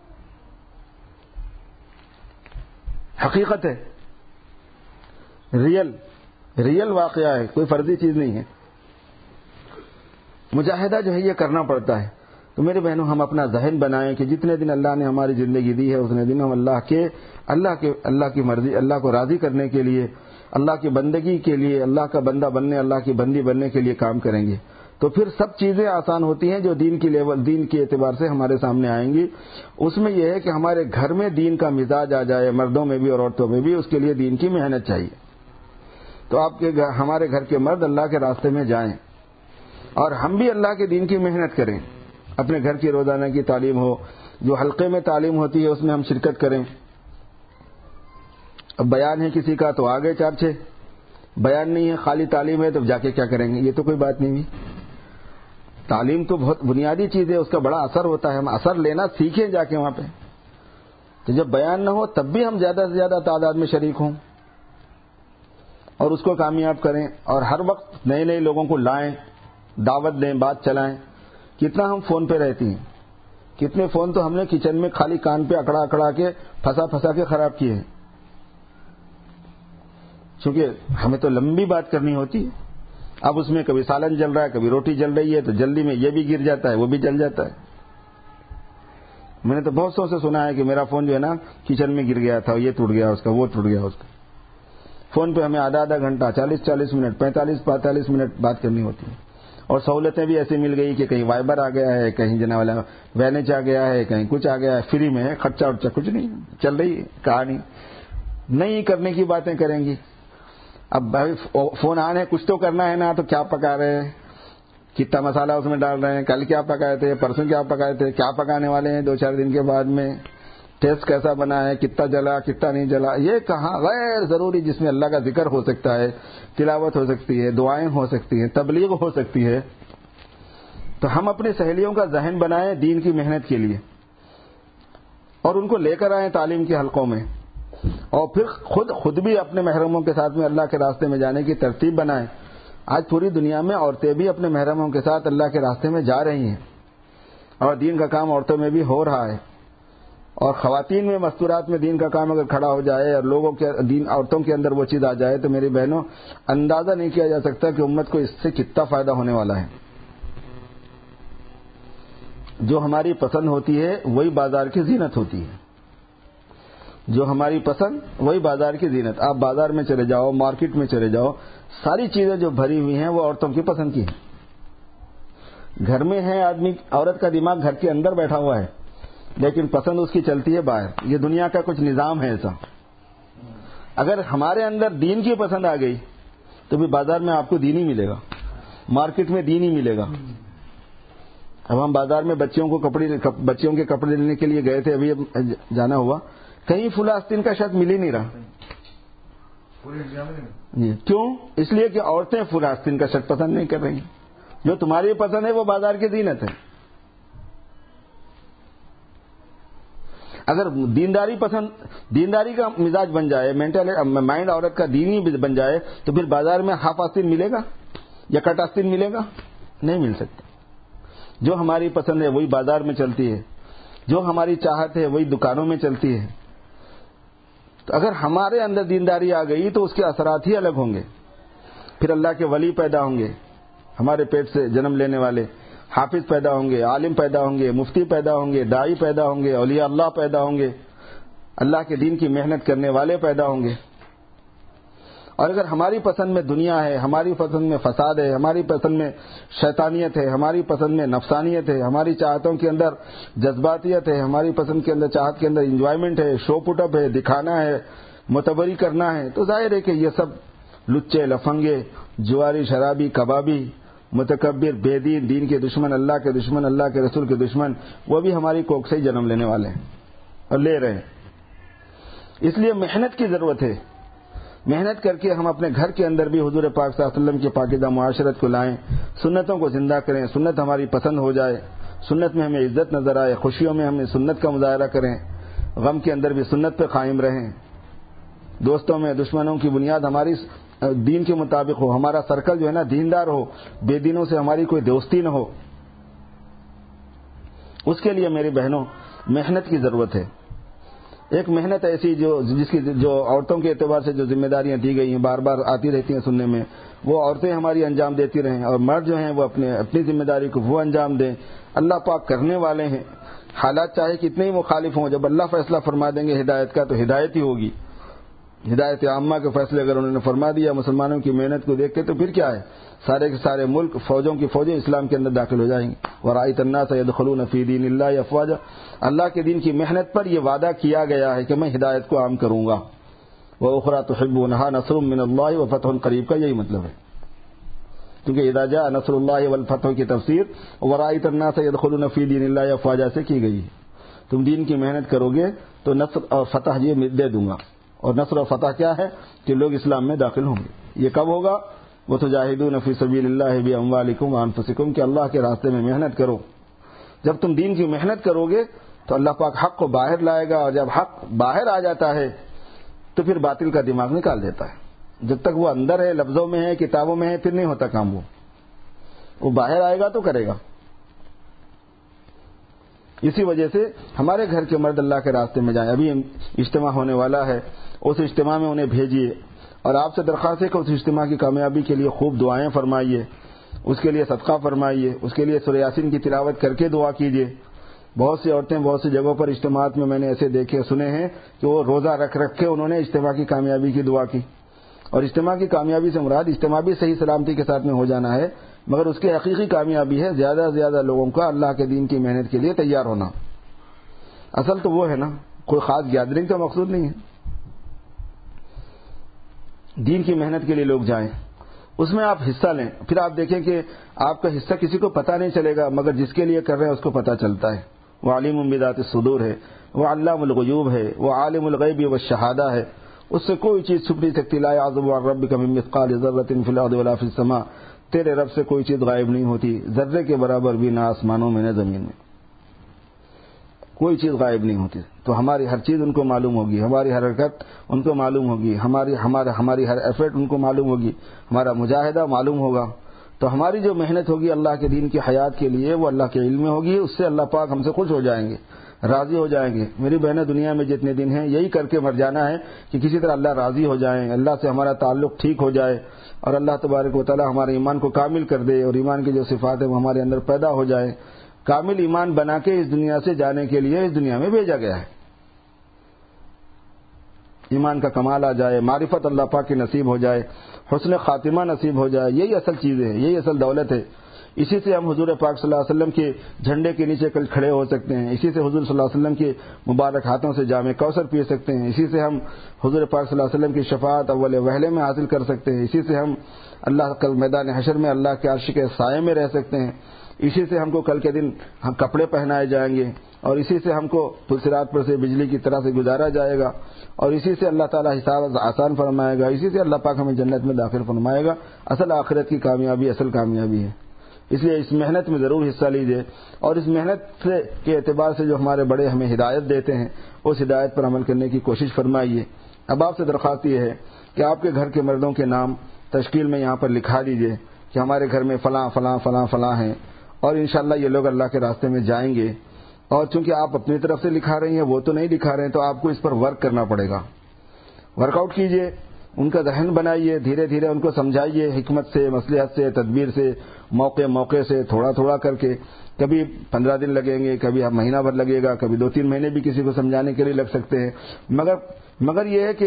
حقیقت ہے، ریئل ریئل واقعہ ہے، کوئی فرضی چیز نہیں ہے۔ مجاہدہ جو ہے یہ کرنا پڑتا ہے۔ تو میرے بہنوں، ہم اپنا ذہن بنائیں کہ جتنے دن اللہ نے ہماری زندگی دی ہے اتنے دن ہم اللہ کے اللہ کے اللہ کی مرضی، اللہ کو راضی کرنے کے لیے، اللہ کی بندگی کے لیے، اللہ کا بندہ بننے، اللہ کی بندی بننے کے لیے کام کریں گے، تو پھر سب چیزیں آسان ہوتی ہیں جو دین کی لیول دین کے اعتبار سے ہمارے سامنے آئیں گی۔ اس میں یہ ہے کہ ہمارے گھر میں دین کا مزاج آ جائے، مردوں میں بھی اور عورتوں میں بھی، اس کے لیے دین کی محنت چاہیے۔ تو آپ کے ہمارے گھر کے مرد اللہ کے راستے میں جائیں اور ہم بھی اللہ کے دین کی محنت کریں، اپنے گھر کی روزانہ کی تعلیم ہو، جو حلقے میں تعلیم ہوتی ہے اس میں ہم شرکت کریں۔ اب بیان ہے کسی کا تو آگے چار چھ، بیان نہیں ہے خالی تعلیم ہے تو جا کے کیا کریں گے؟ یہ تو کوئی بات نہیں ہے۔ تعلیم تو بہت بنیادی چیز ہے، اس کا بڑا اثر ہوتا ہے، ہم اثر لینا سیکھیں جا کے وہاں پہ۔ تو جب بیان نہ ہو تب بھی ہم زیادہ سے زیادہ تعداد میں شریک ہوں اور اس کو کامیاب کریں، اور ہر وقت نئے نئے لوگوں کو لائیں، دعوت دیں، بات چلائیں۔ کتنا ہم فون پہ رہتی ہیں، کتنے فون تو ہم نے کچن میں خالی کان پہ اکڑا اکڑا کے پھنسا پھنسا کے خراب کیے ہیں، چونکہ ہمیں تو لمبی بات کرنی ہوتی ہے۔ اب اس میں کبھی سالن جل رہا ہے، کبھی روٹی جل رہی ہے، تو جلدی میں یہ بھی گر جاتا ہے، وہ بھی جل جاتا ہے۔ میں نے تو بہت سو سے سنا ہے کہ میرا فون جو ہے نا کچن میں گر گیا تھا، یہ ٹوٹ گیا اس کا، وہ ٹوٹ گیا اس کا۔ فون پہ ہمیں آدھا آدھا گھنٹہ، چالیس چالیس منٹ، پینتالیس پینتالیس منٹ بات کرنی ہوتی ہے، اور سہولتیں بھی ایسی مل گئی کہ کہیں وائبر آ گیا ہے، کہیں جنا والا وینج آ گیا ہے، کہیں کچھ آ گیا ہے، فری میں ہے، خرچہ ورچہ کچھ نہیں، چل رہی ہے کہانی۔ نہیں کرنے کی باتیں کریں گی۔ اب بھائی فون آنے کچھ تو کرنا ہے نا، تو کیا پکا رہے ہیں، کتنا مسالہ اس میں ڈال رہے ہیں, کل کیا پکائے تھے, پرسوں کیا پکائے تھے, کیا پکانے والے ہیں دو چار دن کے بعد میں, ٹیسٹ کیسا بنا ہے, کتنا جلا کتنا نہیں جلا. یہ کہاں غیر ضروری جس میں اللہ کا ذکر ہو سکتا ہے, تلاوت ہو سکتی ہے, دعائیں ہو سکتی ہیں, تبلیغ ہو سکتی ہے. تو ہم اپنی سہیلیوں کا ذہن بنائیں دین کی محنت کے لیے, اور ان کو لے کر آئیں تعلیم کے حلقوں میں, اور پھر خود خود بھی اپنے محرموں کے ساتھ میں اللہ کے راستے میں جانے کی ترتیب بنائیں. آج پوری دنیا میں عورتیں بھی اپنے محرموں کے ساتھ اللہ کے راستے میں جا رہی ہیں, اور دین کا کام عورتوں میں بھی ہو رہا ہے. اور خواتین میں مستورات میں دین کا کام اگر کھڑا ہو جائے اور لوگوں کے دین عورتوں کے اندر وہ چیز آ جائے تو میری بہنوں اندازہ نہیں کیا جا سکتا کہ امت کو اس سے کتنا فائدہ ہونے والا ہے. جو ہماری پسند ہوتی ہے وہی بازار کی زینت ہوتی ہے. جو ہماری پسند وہی بازار کی زینت. آپ بازار میں چلے جاؤ, مارکیٹ میں چلے جاؤ, ساری چیزیں جو بھری ہوئی ہیں وہ عورتوں کی پسند کی ہیں. گھر میں ہے آدمی, عورت کا دماغ گھر کے اندر بیٹھا ہوا ہے, لیکن پسند اس کی چلتی ہے باہر. یہ دنیا کا کچھ نظام ہے ایسا. اگر ہمارے اندر دین کی پسند آ گئی تو بھی بازار میں آپ کو دین ہی ملے گا, مارکیٹ میں دین ہی ملے گا. اب ہم بازار میں بچیوں کو کپڑے بچیوں کے کپڑے لینے کے لیے گئے تھے, ابھی جانا ہوا, کہیں فل آستین کا شرٹ مل ہی نہیں رہا. کیوں؟ اس لیے کہ عورتیں فل آستین کا شرٹ پسند نہیں کر رہی. جو تمہاری پسند ہے وہ بازار کی زینت ہے. اگر دینداری پسند دینداری کا مزاج بن جائے, مینٹل مائنڈ عورت کا دینی بن جائے, تو پھر بازار میں ہاف آستین ملے گا یا کٹ آستین ملے گا؟ نہیں مل سکتا. جو ہماری پسند ہے وہی بازار میں چلتی ہے, جو ہماری چاہت ہے وہی دکانوں میں چلتی ہے. تو اگر ہمارے اندر دینداری آ گئی تو اس کے اثرات ہی الگ ہوں گے. پھر اللہ کے ولی پیدا ہوں گے, ہمارے پیٹ سے جنم لینے والے حافظ پیدا ہوں گے, عالم پیدا ہوں گے, مفتی پیدا ہوں گے, داعی پیدا ہوں گے, اولیاء اللہ پیدا ہوں گے, اللہ کے دین کی محنت کرنے والے پیدا ہوں گے. اور اگر ہماری پسند میں دنیا ہے, ہماری پسند میں فساد ہے, ہماری پسند میں شیطانیت ہے, ہماری پسند میں نفسانیت ہے, ہماری چاہتوں کے اندر جذباتیت ہے, ہماری پسند کے اندر چاہت کے اندر انجوائمنٹ ہے, شو پٹ اپ ہے, دکھانا ہے, متبری کرنا ہے, تو ظاہر ہے کہ یہ سب لچے لفنگے جواری شرابی کبابی متکبر بے دین دین کے دشمن, اللہ کے دشمن, اللہ کے رسول کے دشمن, وہ بھی ہماری کوکھ سے ہی جنم لینے والے ہیں اور لے رہے ہیں. اس لیے محنت کی ضرورت ہے. محنت کر کے ہم اپنے گھر کے اندر بھی حضور پاک صلی اللہ علیہ وسلم کی پاکیزہ معاشرت کو لائیں, سنتوں کو زندہ کریں, سنت ہماری پسند ہو جائے, سنت میں ہمیں عزت نظر آئے, خوشیوں میں ہمیں سنت کا مظاہرہ کریں, غم کے اندر بھی سنت پہ قائم رہیں, دوستوں میں دشمنوں کی بنیاد ہماری دین کے مطابق ہو, ہمارا سرکل جو ہے نا دیندار ہو, بے دینوں سے ہماری کوئی دوستی نہ ہو. اس کے لیے میری بہنوں محنت کی ضرورت ہے. ایک محنت ایسی جو جس کی جو عورتوں کے اعتبار سے جو ذمہ داریاں دی گئی ہیں بار بار آتی رہتی ہیں سننے میں, وہ عورتیں ہماری انجام دیتی رہیں, اور مرد جو ہیں وہ اپنے اپنی ذمہ داری کو وہ انجام دیں. اللہ پاک کرنے والے ہیں. حالات چاہے کتنے ہی مخالف ہوں, جب اللہ فیصلہ فرما دیں گے ہدایت کا تو ہدایت ہی ہوگی. ہدایت عامہ کے فیصلے اگر انہوں نے فرما دیا مسلمانوں کی محنت کو دیکھ کے, تو پھر کیا ہے, سارے کے سارے ملک فوجوں کی فوجیں اسلام کے اندر داخل ہو جائیں گی. وَرَأَيْتَ النَّاسَ يَدْخُلُونَ فِي دِينِ اللَّهِ أَفْوَاجًا. اللہ کے دین کی محنت پر یہ وعدہ کیا گیا ہے کہ میں ہدایت کو عام کروں گا. وَأُخْرَىٰ تُحِبُّونَهَا نَصْرٌ مِّنَ اللَّهِ وَفَتْحٌ قَرِيبٌ کا یہی مطلب ہے, کیونکہ اذا جاء نصر اللہ والفتح کی تفسیر وَرَأَيْتَ النَّاسَ يَدْخُلُونَ فِي دِينِ اللَّهِ أَفْوَاجًا سے کی گئی ہے. تم دین کی محنت کرو گے تو نصر اور فتح یہ دے دوں گا. اور نصر و فتح کیا ہے کہ لوگ اسلام میں داخل ہوں گے. یہ کب ہوگا؟ وَتُجَاهِدُونَ فِي سَبِيلِ اللَّهِ بِأَمْوَالِكُمْ وَأَنفُسِكُمْ, کہ اللہ کے راستے میں محنت کرو. جب تم دین کی محنت کرو گے تو اللہ پاک حق کو باہر لائے گا, اور جب حق باہر آ جاتا ہے تو پھر باطل کا دماغ نکال دیتا ہے. جب تک وہ اندر ہے, لفظوں میں ہے, کتابوں میں ہے, پھر نہیں ہوتا کام. وہ وہ باہر آئے گا تو کرے گا. اسی وجہ سے ہمارے گھر کے مرد اللہ کے راستے میں جائیں. ابھی اجتماع ہونے والا ہے, اس اجتماع میں انہیں بھیجیے, اور آپ سے درخواست ہے کہ اس اجتماع کی کامیابی کے لیے خوب دعائیں فرمائیے, اس کے لیے صدقہ فرمائیے, اس کے لیے سورہ یاسین کی تلاوت کر کے دعا کیجیے. بہت سی عورتیں بہت سی جگہوں پر اجتماعات میں میں نے ایسے دیکھے سنے ہیں کہ وہ روزہ رکھ رکھ کے انہوں نے اجتماع کی کامیابی کی دعا کی. اور اجتماع کی کامیابی سے مراد اجتماع بھی صحیح سلامتی کے ساتھ میں ہو جانا ہے, مگر اس کی حقیقی کامیابی ہے زیادہ سے زیادہ لوگوں کا اللہ کے دین کی محنت کے لیے تیار ہونا. اصل تو وہ ہے نا, کوئی خاص گیدرنگ کا مقصود نہیں ہے. دین کی محنت کے لیے لوگ جائیں, اس میں آپ حصہ لیں. پھر آپ دیکھیں کہ آپ کا حصہ کسی کو پتہ نہیں چلے گا، مگر جس کے لیے کر رہے ہیں اس کو پتہ چلتا ہے. وہ علیم بذات الصدور ہے، وہ علام الغیوب ہے، وہ عالم الغیب والشہادہ ہے. اس سے کوئی چیز چھپ نہیں سکتی. لا یعزب عن ربک من مثقال ذرۃ فی الارض ولا فی السماء. تیرے رب سے کوئی چیز غائب نہیں ہوتی، ذرے کے برابر بھی، نہ آسمانوں میں نہ زمین میں کوئی چیز غائب نہیں ہوتی. تو ہماری ہر چیز ان کو معلوم ہوگی، ہماری ہر حرکت ان کو معلوم ہوگی، ہماری ہمارا ہماری ہر ایفرٹ ان کو معلوم ہوگی، ہمارا مجاہدہ معلوم ہوگا. تو ہماری جو محنت ہوگی اللہ کے دین کی حیات کے لیے وہ اللہ کے علم میں ہوگی. اس سے اللہ پاک ہم سے خوش ہو جائیں گے، راضی ہو جائیں گے. میری بہنیں دنیا میں جتنے دن ہیں یہی کر کے مر جانا ہے کہ کسی طرح اللہ راضی ہو جائیں، اللہ سے ہمارا تعلق ٹھیک ہو جائے، اور اللہ تبارک و تعالی ہمارے ایمان کو کامل کر دے، اور ایمان کی جو صفات ہیں وہ ہمارے اندر پیدا ہو جائیں. کامل ایمان بنا کے اس دنیا سے جانے کے لیے اس دنیا میں بھیجا گیا ہے. ایمان کا کمال آ جائے، معرفت اللہ پاک کی نصیب ہو جائے، حسن خاتمہ نصیب ہو جائے. یہی اصل چیزیں ہیں، یہی اصل دولت ہے. اسی سے ہم حضور پاک صلی اللہ علیہ وسلم کے جھنڈے کے نیچے کل کھڑے ہو سکتے ہیں. اسی سے حضور صلی اللہ علیہ وسلم کے مبارک ہاتھوں سے جام کوثر پی سکتے ہیں. اسی سے ہم حضور پاک صلی اللہ علیہ وسلم کی شفاعت اول وہلے میں حاصل کر سکتے ہیں. اسی سے ہم اللہ کل میدان حشر میں اللہ کے عرش کے سائے میں رہ سکتے ہیں. اسی سے ہم کو کل کے دن ہم کپڑے پہنائے جائیں گے، اور اسی سے ہم کو صراط پر سے بجلی کی طرح سے گزارا جائے گا، اور اسی سے اللہ تعالیٰ حساب آسان فرمائے گا. اسی سے اللہ پاک ہمیں جنت میں داخل فرمائے گا. اصل آخرت کی کامیابی اصل کامیابی ہے. اس لیے اس محنت میں ضرور حصہ لیجیے، اور اس محنت سے کے اعتبار سے جو ہمارے بڑے ہمیں ہدایت دیتے ہیں اس ہدایت پر عمل کرنے کی کوشش فرمائیے. اب آپ سے درخواست یہ ہے کہ آپ کے گھر کے مردوں کے نام تشکیل میں یہاں پر لکھا دیجیے کہ ہمارے گھر میں فلاں فلاں فلاں فلاں ہیں، اور انشاءاللہ یہ لوگ اللہ کے راستے میں جائیں گے. اور چونکہ آپ اپنی طرف سے لکھا رہی ہیں، وہ تو نہیں لکھا رہے ہیں، تو آپ کو اس پر ورک کرنا پڑے گا. ورک آؤٹ کیجیے، ان کا ذہن بنائیے، دھیرے دھیرے ان کو سمجھائیے، حکمت سے، مصلحت سے، تدبیر سے، موقع موقع سے، تھوڑا تھوڑا کر کے. کبھی پندرہ دن لگیں گے، کبھی مہینہ بھر لگے گا، کبھی دو تین مہینے بھی کسی کو سمجھانے کے لیے لگ سکتے ہیں. مگر مگر یہ ہے کہ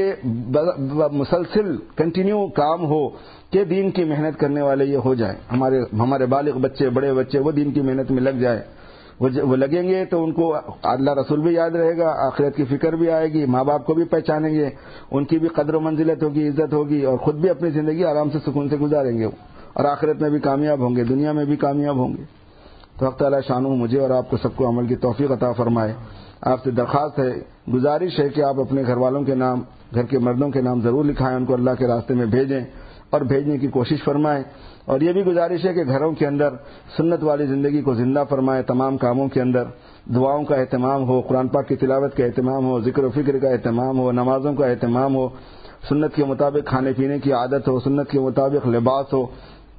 مسلسل کنٹینیو کام ہو کہ دین کی محنت کرنے والے یہ ہو جائیں. ہمارے ہمارے بالغ بچے، بڑے بچے وہ دین کی محنت میں لگ جائیں. وہ لگیں گے تو ان کو اللہ رسول بھی یاد رہے گا، آخرت کی فکر بھی آئے گی، ماں باپ کو بھی پہچانیں گے، ان کی بھی قدر و منزلت ہوگی، عزت ہوگی، اور خود بھی اپنی زندگی آرام سے سکون سے گزاریں گے، اور آخرت میں بھی کامیاب ہوں گے، دنیا میں بھی کامیاب ہوں گے. تو حق تعالیٰ شانہ مجھے اور آپ کو سب کو عمل کی توفیق عطا فرمائے. آپ سے درخواست ہے، گزارش ہے کہ آپ اپنے گھر والوں کے نام، گھر کے مردوں کے نام ضرور لکھائیں، ان کو اللہ کے راستے میں بھیجیں اور بھیجنے کی کوشش فرمائیں. اور یہ بھی گزارش ہے کہ گھروں کے اندر سنت والی زندگی کو زندہ فرمائیں. تمام کاموں کے اندر دعاؤں کا اہتمام ہو، قرآن پاک کی تلاوت کا اہتمام ہو، ذکر و فکر کا اہتمام ہو، نمازوں کا اہتمام ہو، سنت کے مطابق کھانے پینے کی عادت ہو، سنت کے مطابق لباس ہو.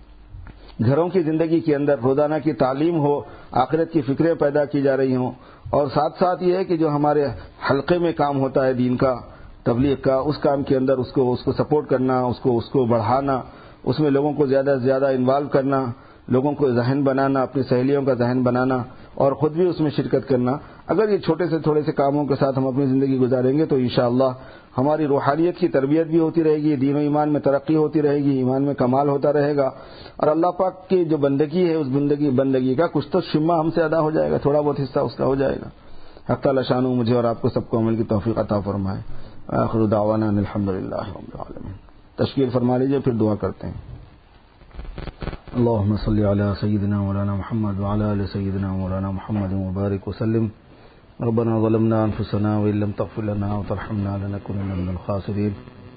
گھروں کی زندگی کے اندر روزانہ کی تعلیم ہو، آخرت کی فکریں پیدا کی جا رہی ہوں. اور ساتھ ساتھ یہ ہے کہ جو ہمارے حلقے میں کام ہوتا ہے دین کا، تبلیغ کا، اس کام کے اندر اس کو اس کو سپورٹ کرنا، اس کو اس کو بڑھانا، اس میں لوگوں کو زیادہ سے زیادہ انوالو کرنا، لوگوں کو ذہن بنانا، اپنی سہیلیوں کا ذہن بنانا، اور خود بھی اس میں شرکت کرنا. اگر یہ چھوٹے سے تھوڑے سے کاموں کے ساتھ ہم اپنی زندگی گزاریں گے تو انشاءاللہ ہماری روحانیت کی تربیت بھی ہوتی رہے گی، دین و ایمان میں ترقی ہوتی رہے گی، ایمان میں کمال ہوتا رہے گا، اور اللہ پاک کی جو بندگی ہے اس بندگی بندگی کا کچھ تو شمہ ہم سے ادا ہو جائے گا، تھوڑا بہت حصہ اس کا ہو جائے گا. حق تعالی شانہ مجھے اور آپ کو سب کو عمل کی توفیق عطا فرمائے. آخر دعوانا الحمدللہ رب العالمین. تشکیل فرما لیجیے، پھر دعا کرتے ہیں. اللهم صل على سيدنا مولانا محمد وعلى آل سيدنا مولانا محمد وبارك وسلم. ربنا ظلمنا أنفسنا وإن لم تغفر لنا وترحمنا لنكونن من الخاسرين.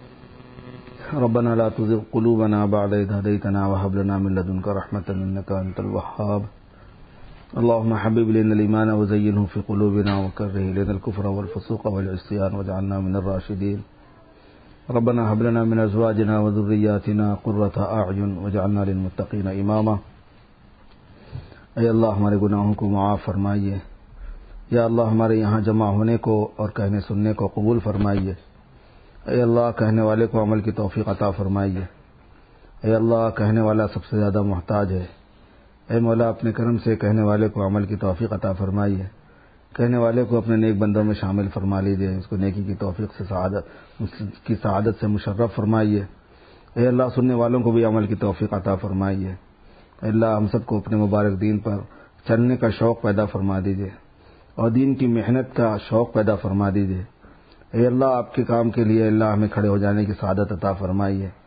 ربنا لا تزغ قلوبنا بعد إذ هديتنا وهب لنا من لدنك رحمة إنك أنت الوهاب. اللهم حبب إلينا الإيمان وزينه في قلوبنا وكره إلينا الكفر والفسوق والعصيان واجعلنا من الراشدين. ربنا هب لنا من ازواجنا وذرياتنا قرة اعین واجعلنا للمتقین اماما. اے اللہ ہمارے گناہوں کو معاف فرمائیے. یا اللہ ہمارے یہاں جمع ہونے کو اور کہنے سننے کو قبول فرمائیے. اے اللہ کہنے والے کو عمل کی توفیق عطا فرمائیے. اے اللہ کہنے والا سب سے زیادہ محتاج ہے. اے مولا اپنے کرم سے کہنے والے کو عمل کی توفیق عطا فرمائیے. کہنے والے کو اپنے نیک بندوں میں شامل فرما لیجیے، اس کو نیکی کی توفیق سے سعادت کی سعادت سے مشرف فرمائیے. اے اللہ سننے والوں کو بھی عمل کی توفیق عطا فرمائیے. اے اللہ ہم سب کو اپنے مبارک دین پر چلنے کا شوق پیدا فرما دیجیے اور دین کی محنت کا شوق پیدا فرما دیجیے. اے اللہ آپ کے کام کے لیے اللہ ہمیں کھڑے ہو جانے کی سعادت عطا فرمائیے.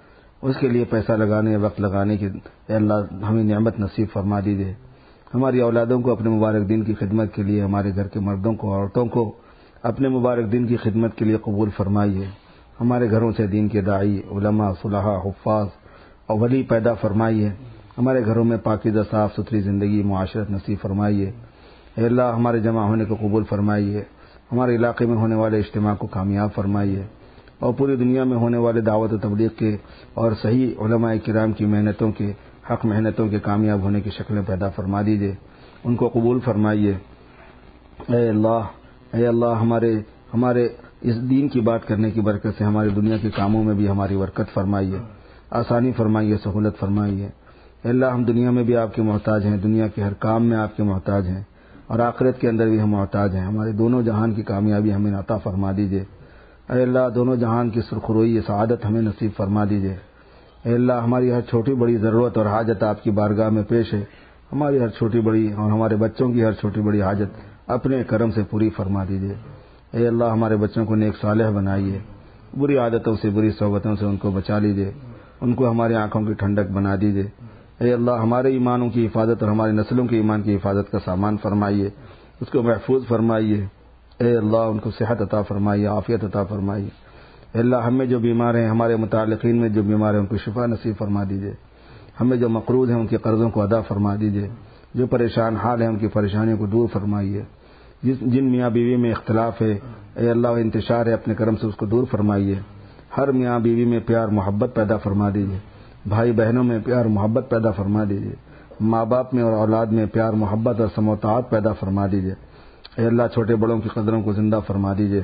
اس کے لیے پیسہ لگانے وقت لگانے کی اے اللہ ہمیں نعمت نصیب فرما دیجیے. ہماری اولادوں کو اپنے مبارک دین کی خدمت کے لیے، ہمارے گھر کے مردوں کو عورتوں کو اپنے مبارک دین کی خدمت کے لیے قبول فرمائیے. ہمارے گھروں سے دین کے داعی، علماء، صلحاء، حفاظ اور ولی پیدا فرمائیے. ہمارے گھروں میں پاکیزہ صاف ستھری زندگی معاشرت نصیب فرمائیے. اے اللہ ہمارے جمع ہونے کو قبول فرمائیے. ہمارے علاقے میں ہونے والے اجتماع کو کامیاب فرمائیے اور پوری دنیا میں ہونے والے دعوت و تبلیغ کے اور صحیح علماء کرام کی محنتوں کے حق محنتوں کے کامیاب ہونے کی شکلیں پیدا فرما دیجیے. ان کو قبول فرمائیے. اے اللہ اے اللہ ہمارے ہمارے اس دین کی بات کرنے کی برکت سے ہماری دنیا کے کاموں میں بھی ہماری برکت فرمائیے، آسانی فرمائیے، سہولت فرمائیے. اے اللہ ہم دنیا میں بھی آپ کے محتاج ہیں، دنیا کے ہر کام میں آپ کے محتاج ہیں اور آخرت کے اندر بھی ہم محتاج ہیں. ہمارے دونوں جہان کی کامیابی ہمیں عطا فرما دیجیے. اے اللہ دونوں جہان کی سرخروئی سعادت ہمیں نصیب فرما دیجیے. اے اللہ ہماری ہر چھوٹی بڑی ضرورت اور حاجت آپ کی بارگاہ میں پیش ہے. ہماری ہر چھوٹی بڑی اور ہمارے بچوں کی ہر چھوٹی بڑی حاجت اپنے کرم سے پوری فرما دیجیے. اے اللہ ہمارے بچوں کو نیک صالح بنائیے، بری عادتوں سے بری صحبتوں سے ان کو بچا لیجیے، ان کو ہماری آنکھوں کی ٹھنڈک بنا دیجیے. اے اللہ ہمارے ایمانوں کی حفاظت اور ہماری نسلوں کے ایمان کی حفاظت کا سامان فرمائیے، اس کو محفوظ فرمائیے. اے اللہ ان کو صحت عطا فرمائیے، عافیت عطا فرمائیے. اے اللہ ہمیں جو بیمار ہیں، ہمارے متعلقین میں جو بیمار ہیں ان کو شفا نصیب فرما دیجیے. ہمیں جو مقروض ہیں ان کے قرضوں کو ادا فرما دیجیے. جو پریشان حال ہیں ان کی پریشانیوں کو دور فرمائیے. جس جن میاں بیوی میں اختلاف ہے اے اللہ انتشار ہے اپنے کرم سے اس کو دور فرمائیے. ہر میاں بیوی میں پیار محبت پیدا فرما دیجیے. بھائی بہنوں میں پیار محبت پیدا فرما دیجیے. ماں باپ میں اور اولاد میں پیار محبت اور سموتاعت پیدا فرما دیجیے. اے اللہ چھوٹے بڑوں کی قدروں کو زندہ فرما دیجیے.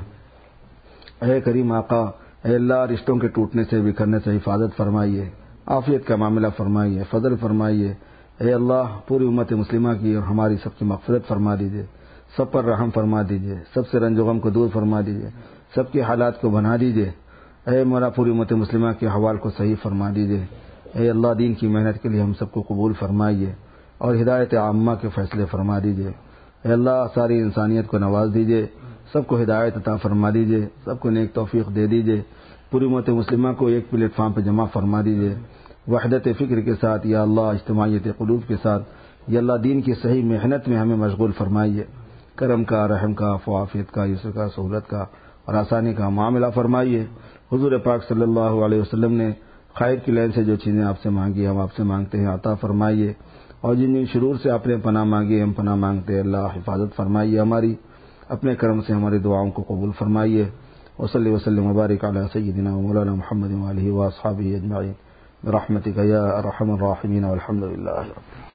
اے کریم آقا اے اللہ رشتوں کے ٹوٹنے سے بکھرنے سے حفاظت فرمائیے، عافیت کا معاملہ فرمائیے، فضل فرمائیے. اے اللہ پوری امت مسلمہ کی اور ہماری سب کی مغفرت فرما دیجیے، سب پر رحم فرما دیجیے، سب سے رنج و غم کو دور فرما دیجیے، سب کے حالات کو بنا دیجیے. اے مولا پوری امت مسلمہ کے حوال کو صحیح فرما دیجیے. اے اللہ دین کی محنت کے لیے ہم سب کو قبول فرمائیے اور ہدایت عامہ کے فیصلے فرما دیجیے. اے اللہ ساری انسانیت کو نواز دیجیے، سب کو ہدایت عطا فرما دیجیے، سب کو نیک توفیق دے دیجیے. پوری امت مسلمہ کو ایک پلیٹ فارم پہ جمع فرما دیجیے، وحدت فکر کے ساتھ یا اللہ، اجتماعیت قلوب کے ساتھ یا اللہ دین کی صحیح محنت میں ہمیں مشغول فرمائیے. کرم کا، رحم کا، عافیت کا، یسر کا، سہولت کا اور آسانی کا معاملہ فرمائیے. حضور پاک صلی اللہ علیہ وسلم نے خیر کی لین سے جو چیزیں آپ سے مانگی ہم آپ سے مانگتے ہیں عطا فرمائیے، اور جن جن شرور سے آپ نے پناہ مانگی ہم پناہ مانگتے ہیں اللہ حفاظت فرمائیے ہماری. اپنے کرم سے ہماری دعاؤں کو قبول فرمائیے. وصلی وسلم مبارک علی سیدنا و مولانا محمد و آلہ و اصحابہ اجمعین برحمتک یا ارحم الراحمین والحمد للہ.